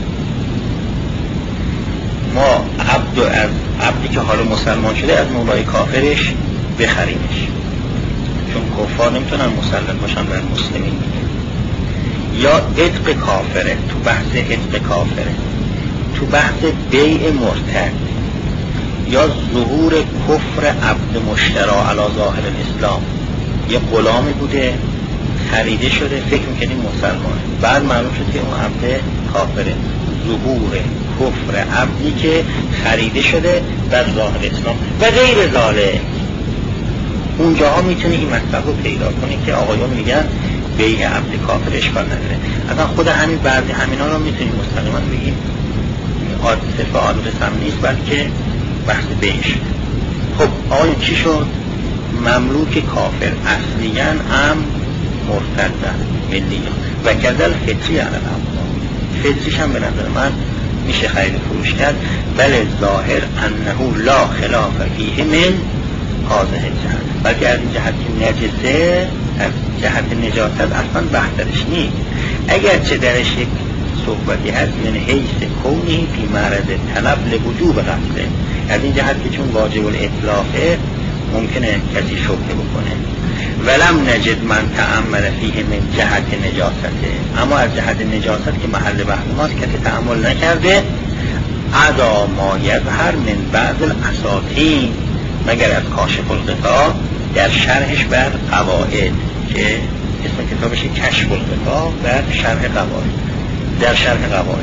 ما عبدی که حالا مسلمان شده از مولای کافرش بخریمش، چون کفار نمیتونن مسلم باشن بر مسلمین. یا عتق کافره، تو بحث عتق کافره، تو بحث بیع مرتد، یا ظهور کفر عبد مشترا علی ظاهر الاسلام. یه غلامی بوده خریده شده، فکر میکنیم مسلمانه، بعد معلوم شد که اون عبد کافره. ظهور کفر عبدی که خریده شده در ظاهر اسلام و غیر ذالک. اونجاها میتونی این مطلب رو پیدا کنی که آقایون میگن بیع عبد کافر اشکال نداره. اصلا خود همین بعضی همینا رو میتونیم مستقیما بگیم صرف آدرس هم نیست بلکه بحث بیع شد. خب آقایون چی شد؟ مملوک کافر اصلیاً هم مرتدن ملیان و کذل فطری علی الابواب. فطریش هم به نظر من میشه خرید فروش کرد، بله ظاهر انه لا خلاف فیه من هذه الجهت، بلکه از این جهت که نجسه از جهت نجاست اصلا بحثش نیست، اگرچه درش یک صحبتی هست من حیث کونی فی معرض طلب لوجوب غسله، از این جهت که چون واجب الاطلاقه ممکنه کسی شبهه بکنه. ولم نجد من تأمل فیه من جهت نجاسته، اما از جهت نجاست که محل بحث ماست کسی تأمل نکرده. عدا ما یظهر من بعض الاساطین، مگر از کاشف الغطا در شرحش بر قواعد که اسم کتابش کشف الغطا بر شرح قواعد، در شرح قواعد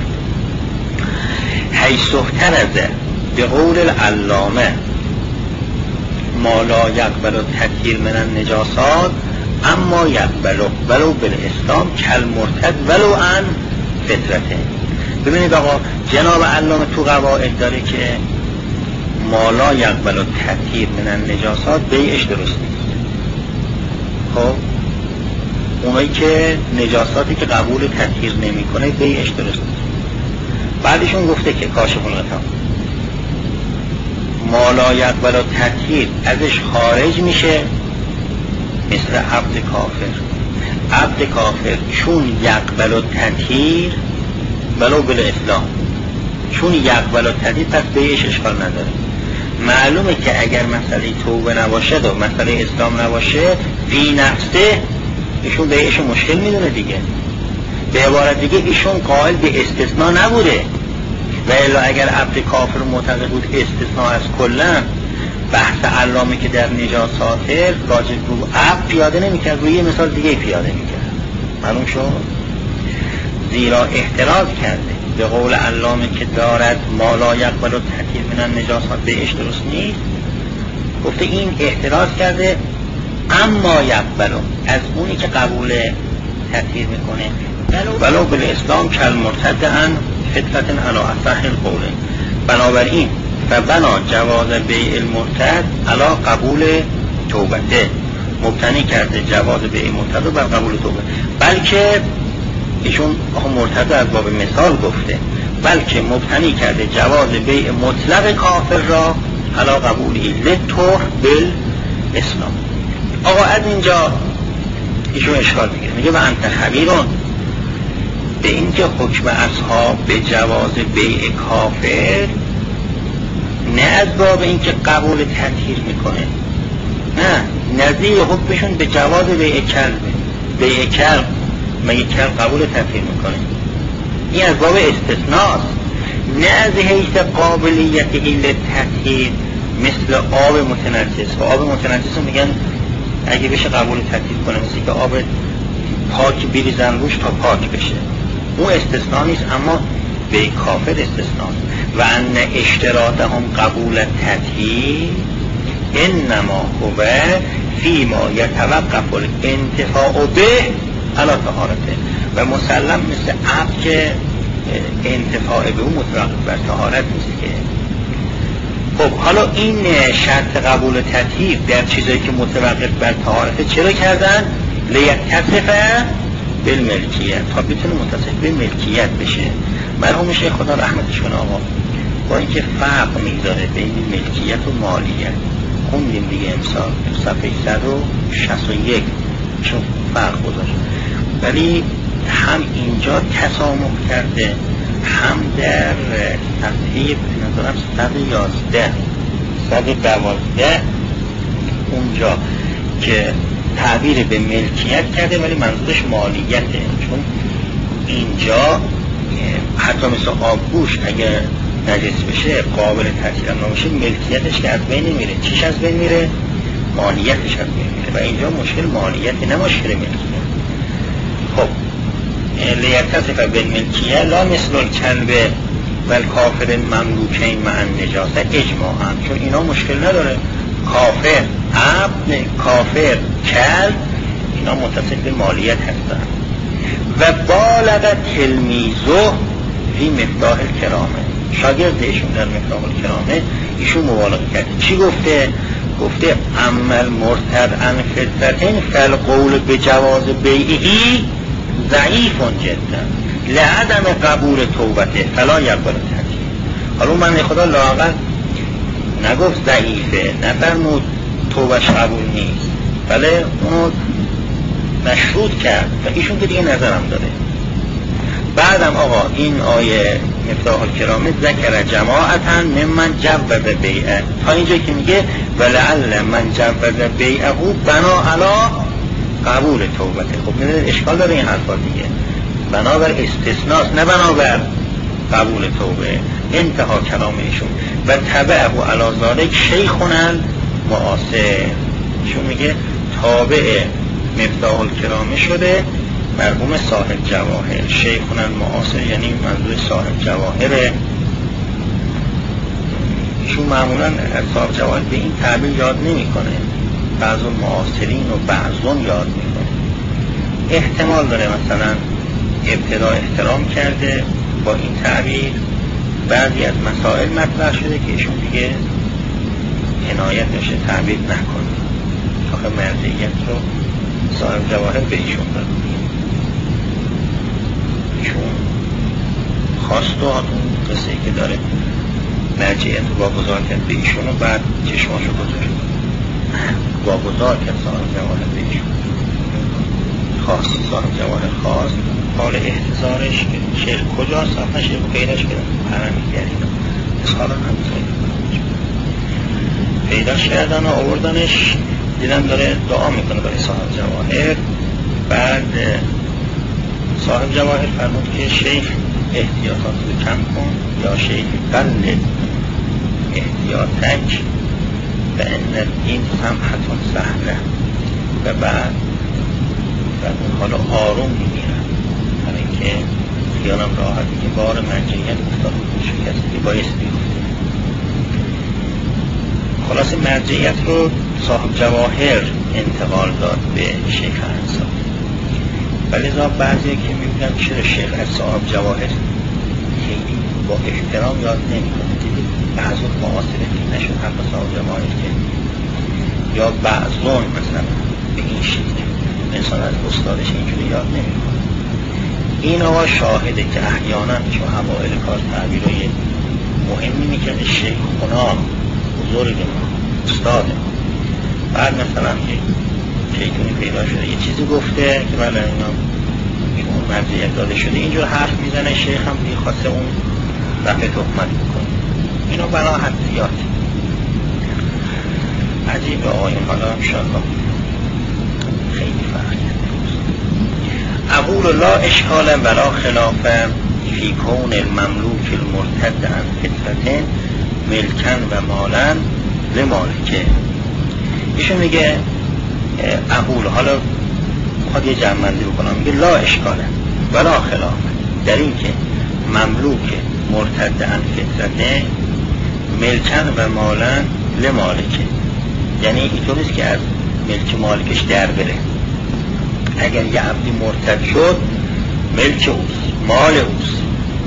حیث احترز به قول العلامه ما لا یقبل تطهیر من النجاسات اما یقبل ولو بالاسلام کل مرتد ولو عن فطرته. ببینید آقا جناب علامه تو قواعد داره که ما لا یقبل تطهیر من النجاسات بیعش درست نیست. خب اونایی که نجاساتی که قبول تطهیر نمی کنه بیعش درست نیست. بعدشون گفته که کاشف الغطا ما لا یقبل تطهیر ازش خارج میشه، مثل عبد کافر. عبد کافر چون یقبل تطهیر ولو بالاسلام، چون یقبل تطهیر پس بیعش اشکال نداره. معلومه که اگر مسئله توبه نباشه و مسئله اسلام نباشه فی نفسه ایشون بیعش مشکل میدونه دیگه. به عبارت دیگه ایشون قائل به استثناء نبوده، و الا اگر عبد کافر معتقد بود استثناء از کلا بحث علامه که در نجاسات راجع رو عبد پیاده نمیکرد، روی مثال دیگه پیاده میکرد. معلوم شد؟ زیرا احتراز کرده به قول علامه که دارد ما لا یقبل تطهیر من النجاسات بیعش درست نیست، گفته این احتراز کرده اما یقبل از اونی که قبول تطهیر میکنه ولو بالاسلام کل مرتد عن فطرة علی اصح القول. بنابراین فبنا جواز بیع المرتد علی قبول توبته، مبتنی کرده جواز بیع مرتد بر قبول توبه. بلکه ایشون مرتد از باب مثال گفته، بلکه مبتنی کرده جواز بیع مطلق کافر را علی قبولی لطور بالاسلام. آقا از اینجا ایشون اشکال میگه، میگه و انت خبیرون به اینکه حکم اصحاب به جواز بیع کافر نه از باب اینکه قبول تطهیر میکنه، نه نظیر حکمشون به جواز بیع کلبه. بیع کلب مگه کلب قبول تطهیر میکنه؟ این از باب استثناست، نه از حیث قابلیت للتطهیر مثل آب متنجس. و آب متنجس رو میگن اگه بشه قبول تطهیر کنه، مثل که آب پاک بریزن روش تا پاک بشه، اون استثناء نیست، اما به کافر استثناء. و ان اشتراطهم قبول تطهیر انما هو فیما یتوقف الانتفاع به علی طهارته. و مسلم مثل عبد که انتفاع به اون متوقف بر طهارت نیست که. خب حالا این شرط قبول تطهیر در چیزایی که متوقف بر طهارته چرا کردن؟ لیتصف بالملکیت، تا بتونه متصف به ملکیت بشه. مرحوم شیخ خدا رحمتش کنه آقا با اینکه فرق میذاره بین ملکیت و مالیت، خوندیم دیگه امسال تو صفحه 161 چون فرق گذاشت، ولی هم اینجا تسامح کرده هم در صفحه بنظرم 112 اونجا که تعبیر به ملکیت کرده ولی منظورش مالیته. چون اینجا حتی مثل آبگوش اگر نجس بشه قابل تطهیر نمیشه، ملکیتش که از بین میره. چیش از بین میره؟ مالیتش از بین میره. و اینجا مشکل مالیت نه مشکل ملکیت. خب لیتصف بالملکیه لا مثل الکلب والکافر مملوکین مع النجاسه اجماعا، چون اینا مشکل نداره. کافر عبد، کافر کلب، اینا متصف به مالیت هستن. و بالغ تلمیذه فی مفتاح الکرامه، شاگردشون در مفتاح الکرامه ایشون مبالغه کرده. چی گفته؟ گفته عمل مرتد عن فطرتین فالقول به جواز بیعی ضعیفون جدا لعدم قبول توبته فلا یقبل تطهیر. حالا من خدا لااقل نگفت ضعیفه، نفرمود توبش قبول نیست، بله اونو مشروط کرد و ایشون که دیگه نظرم داره. بعدم آقا این آیه مفتاح الکرامه ذکر جماعتا ممن جوز بیعه تا اینجا که میگه ولعل من جوز بیعه بنا علی قبول توبته. خب میدونید اشکال داره این حرفا دیگه، بنابر استثناء نه بنابر قبول توبه. انتها کلام ایشون و تبعه علی ذالک شیخنا معاصر. ایشون میگه تابع مفتاح الکرامه شده مرحوم صاحب جواهر. شیخنا معاصر یعنی منظور صاحب جواهره. ایشون معمولا صاحب جواهر به این تعبیر یاد نمیکنه، بعض معاصرین و بعضون یاد میکنه. احتمال داره مثلا ابتدا احترام کرده با این تعبیر، بعضی از مسائل مطرح شده که ایشون دیگه عنایت داشته تعبیر نکنه. آخه مرجعیت رو صاحب جواهر به ایشون داد. ایشون خواست و اون قصه که داره مرجعیت رو واگذار کرد به ایشون و بعد چشماشو گذاشت واگذار کرد صاحب جواهر به ایشون. خواست صاحب جواهر خواست حال احتضارش که شیخ کجاست اصلا شیخ پیداش کردن حرمی گرید اصحالا همین پیداش کردن و آوردنش، دیدن داره دعا میکنه برای صاحب جواهر. بعد صاحب جواهر فرمود که شیخ احتیاطات رو کم کن یا شیخ قلل احتیاطک و ان این سمحتون سهله. و بعد اون حالا آروم میگیرن برای اینکه خیالم راحتی که بار مرجعیت افتاد شکستی بایست بیفته. خلاص مرجعیت رو صاحب جواهر انتقال داد به شیخ انصاری. ولی بعضی که میبینن چرا شیخ از صاحب جواهر خیلی با احترام یاد نمیکنه. دیدید بعضون معاصره که نشد حق صاحب جواهر که یا بعضون مثلا به این شکل انسان از استادش اینجوری یاد نمیکنه. این آقا شاهده که احیانا چون اوائل کار تعبیرهای مهمی میکنه شیخ خنا بزرگ ما استاده، بعد مثلا یک شیطونی پیدا شده یه چیزی گفته که بله اینا اون مرجعیت داده شده اینجور حرف میزنه، شیخ هم بیخواسته اون رفع تهمت میکنه. اینا بنا حدیات عجیب آقایون. حالا انشاءالله خیلی فرق کرده. اقول لا اشکال ولا خلاف فی کون المملوک المرتد عن فطرة ملکن و مالن لمالکه. ایشون میگه اقول، حالا خواهد یه جمع‌بندی بکنم، میگه لا اشکاله ولا خلاف در این که مملوک مرتد عن فطرته ملکن و مالن لمالکه، یعنی اینطور نیست که از ملک مالکش در بره. اگر یه عبدی مرتد شد ملک اوست، مال اوست.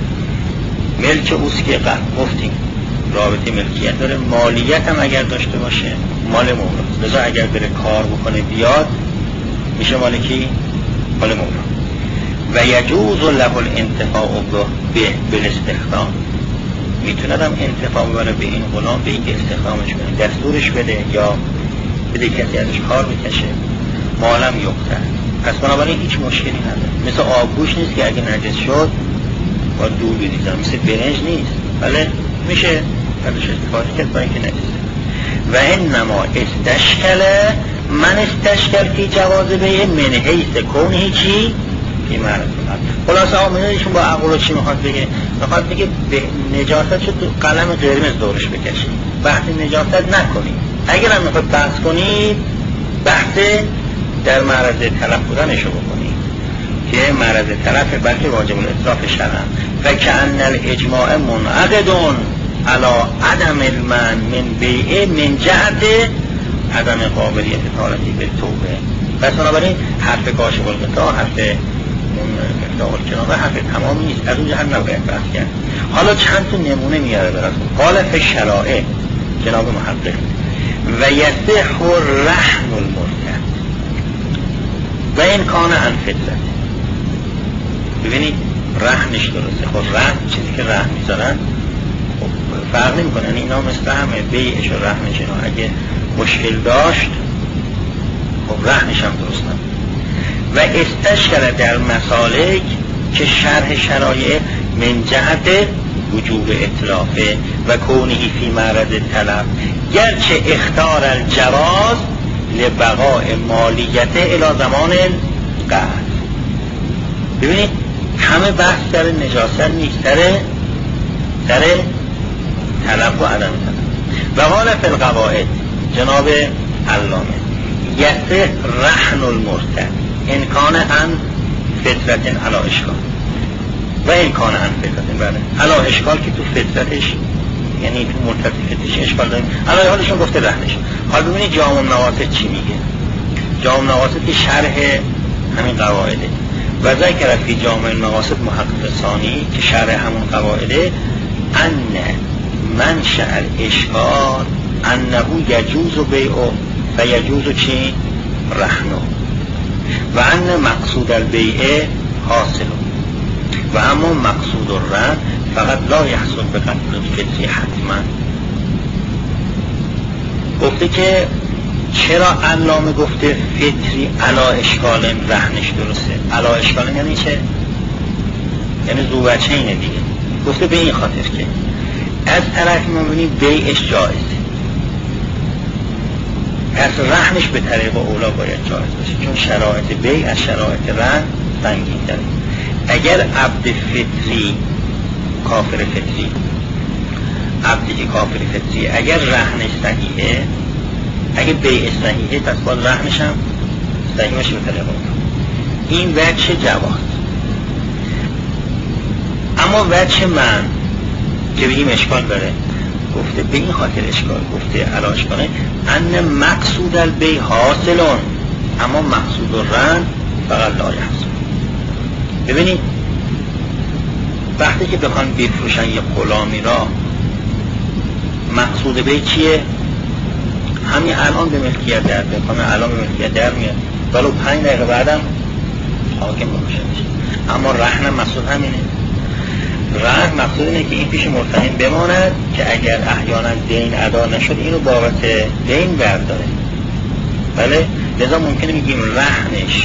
ملک اوست که گفتیم رابطه ملکیت داره، مالیت هم اگر داشته باشه مال مولاست. لذا اگر بره کار بکنه بیاد میشه مالکی مال مولا. و یجوز له الانتفاع به بالاستخدام، میتونه هم انتفاع ببره به این غلام، به این که استخدامش کنه، دستورش بده یا بده کسی ازش کار بکشه، مالم یقتر. پس بنابراین هیچ مشکلی نداره. مثل آبگوش نیست که اگه نجس شد با دور بریزن، مثل برنج نیست، بله میشه ازش استفاده کرد با اینکه نجسه. و انما استشکل من استشکل فی جواز بیه من حیث کونه چی؟ فی معرض الحق. خلاصه آمینهشون با عقل چی میخواد بگه؟ میخواد بگه به نجاست شد قلم قرمز دورش بکشید، بحث نجاست نکنید. اگر هم میخواد بحث کنید بحث در معرض تلف بودنشو بکنید که معرض تلف بلکه واجب الاطراف شرعا. و کأن الاجماع منعقدون علی عدم المنع من بیعه من جهت عدم قابلیت طالبی به توبه. پس بنابراین حرف کاشف الغطا، حرف مفتاح الکرامه حرف تمامی نیست، از اون جهت نباید بحث کرد. حالا چند تا نمونه میاره براتون. قال فی الشرائع جناب محقق و یصح الرهن المرتد و این کان عن فطرته. ببینید رهنش درسته. خب رهن چیزی که رهن میذارن فرق نمی کنن، اینا مثل همه بیعش و رهنش. اینا اگه مشکل داشت خب رهنش هم درست نبود. و استشکل در مسالک که شرح شرایع من جهت وجوب اطلافه و کونهی فی معرض طلب، گرچه اختار الجواز لبقاء مالیته الى زمان قحط. ببینید همه بحث در نجاست نیست، در طلب و عدم طلب. و قال فی القواعد جناب علامه یصح رهن المرتد ان کان عن فطرت علی اشکال و این کان عن فطرت علی اشکال که تو فطرتش یعنی تو مرتد فطرتش اشکال داریم. علی حالشون گفته رهنش. حال ببینید جامع النواسط چی میگه. جامع النواسط که شرح همین قواعده و ذکر فی جامع المقاصد محقق ثانی که شرح همون قواعده ان منشأ الاشکال انه یجوز بیع و یجوز چی؟ رهن و ان مقصود البیع حاصل و اما مقصود الرهن فقط لا یحصل به قتل الفطری حتما. گفته که چرا علامه گفته فطری علا اشکال رهنش درسته؟ علا اشکال یعنی چه؟ یعنی زوبچه اینه دیگه. گفته به این خاطر که از طرف ما ببینیم بیعش جایزه، پس رهنش به طریق اولا باید جایز باشه، چون شرایط بیع از شرایط رهن سنگین تره. اگر عبد فطری کافر فطری، عبدی که کافر فطری اگر رهنش صحیحه، اگه بیع صحیحه پس باید رهنش هم صحیح باشه به طریق اولا. این وجه جواز. اما وجه من که بگیم اشکال داره، گفته به این خاطر اشکال گفته علا اشکاله ان مقصود البیع حاصلون اما مقصود الرهن فقط لا یحصل. ببینید وقتی که بخوان بفروشن یه غلامی را، مقصود بیع چیه؟ همین الان به ملکیت در بکنه، الان به ملکیت در میاد ولو 5 دقیقه بعدم حاکم بکشنش. اما رهن مقصود همینه. رهن مقصود اینه که این پیش مرتهن بماند که اگر احیانا دین ادا نشد اینو بابت دین برداره. بله؟ لذا ممکنه میگیم رهنش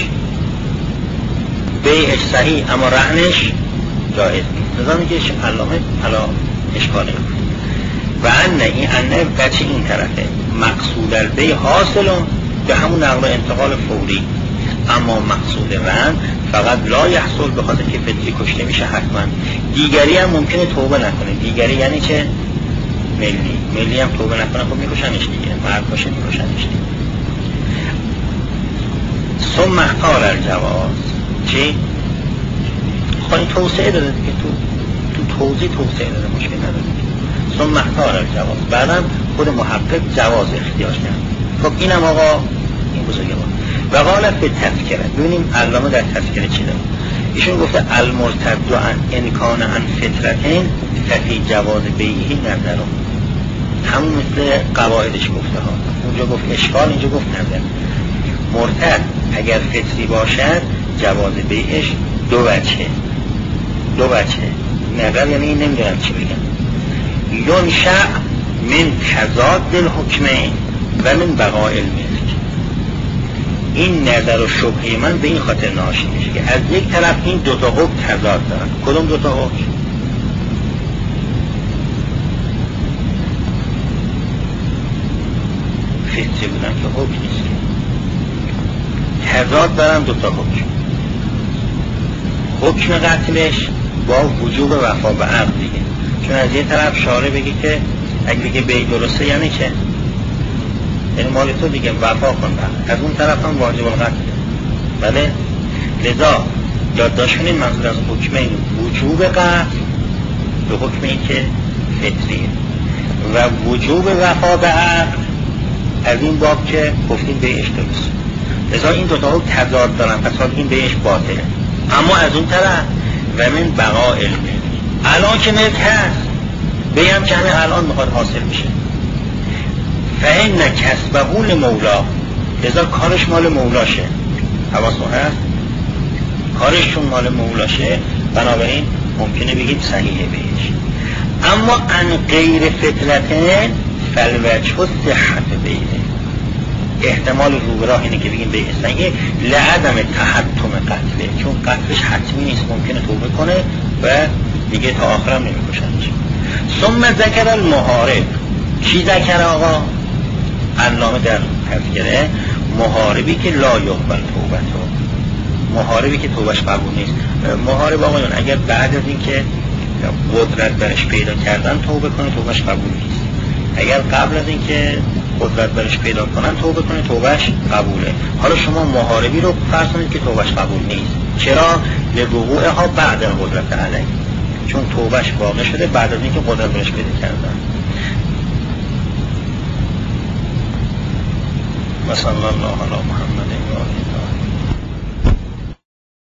بیعش صحیح اما رهنش جایز نیست. لذا میگه علامه علا اشکاله و انه این انه بچه این طرفه مقصود البیع حاصلون به همون نقل و انتقال فوری، اما مقصود رهن فقط لا یحصل به خاطر که فطری کشته میشه حتما. دیگری هم ممکنه توبه نکنه. دیگری یعنی چه؟ ملی هم توبه نکنه خب میکشنش دیگه، مرد باشه میکشنش دیگه. ثم اختار الجواز چی؟ خواهی توسعه داده دیگه، تو توضیح توسعه داده، مشکل نداره. ثم اختار الجواز، بعدم خود محقق جواز اختیار کرد. خب اینم آقا این بزرگه با و قال فی تذکره. ببینیم علامه در تذکره چی داره. ایشون گفته المرتد عن ان کان عن فطرتین ففی جواز بیعه نظر. همون مثل قواعدش گفته ها، اونجا گفت اشکال، اینجا گفت نظر. مرتد اگر فطری باشد جواز بیعش دو وجهه. نظر یعنی این نمیدونم چی بگم. ینشأ من تضاد الحکمین و من بقاء الملک. این نظر و شبهه من به این خاطر ناشی میشه که از یک طرف این دوتا حکم تضاد دارن. کدوم دوتا حکم؟ فطری بودن که حکم نیست، تضاد دارن دوتا حکم. حکم قتلش با وجوب وفا به عقد دیگه، چون از یه طرف شارع بگی که اگه بگه بیع درسته یعنی چه؟ یعنی مال تو دیگه وفا کن بعد. از اون طرف هم واجب القتل. بله؟ لذا یادداشت کنید منظور از حکم این وجوب قتل به حکم این که فطریه و وجوب وفا به عقد از این باب که گفتیم بیعش درست. لذا این دوتا حکم تضاد دارن، پس حال این بیعش باطله. اما از اون طرف و من بقاء الملک، الان که ملک هست بیم که همه الان میخواد حاصل میشه. فإن کسبه لمولا، لذا کارش مال مولاشه. حواستون هست؟ کارش چون مال مولاشه بنابراین ممکنه بگیم صحیحه بهش. اما ان غیر فطرته فالوجه صحت بیعه. احتمال رو به راه اینه که بگیم به استنگه لعدم تحتم قتله، چون قتلش حتمی نیست، ممکنه توبه کنه و دیگه تا آخرم نمیکشنش. ثم ذکر المحارب. کی ذکر آقا؟ علامه در تذکره محاربی که لا یقبل توبته، محاربی که توبهش قبول نیست. محارب آقایون اگر بعد از این که قدرت برش پیدا کردن توبه کنه توبهش قبول نیست، اگر قبل از این که قدرت برش پیدا کنن توبه کنه توبهش قبوله. حالا شما محاربی رو فرض کنید که توبهش قبول نیست. چرا؟ لوقوعها بعد از قدرت علیه، چون توبهش واقع شده بعد از این که قدرت برش پیدا کردن. و صلی الله علی محمد و آله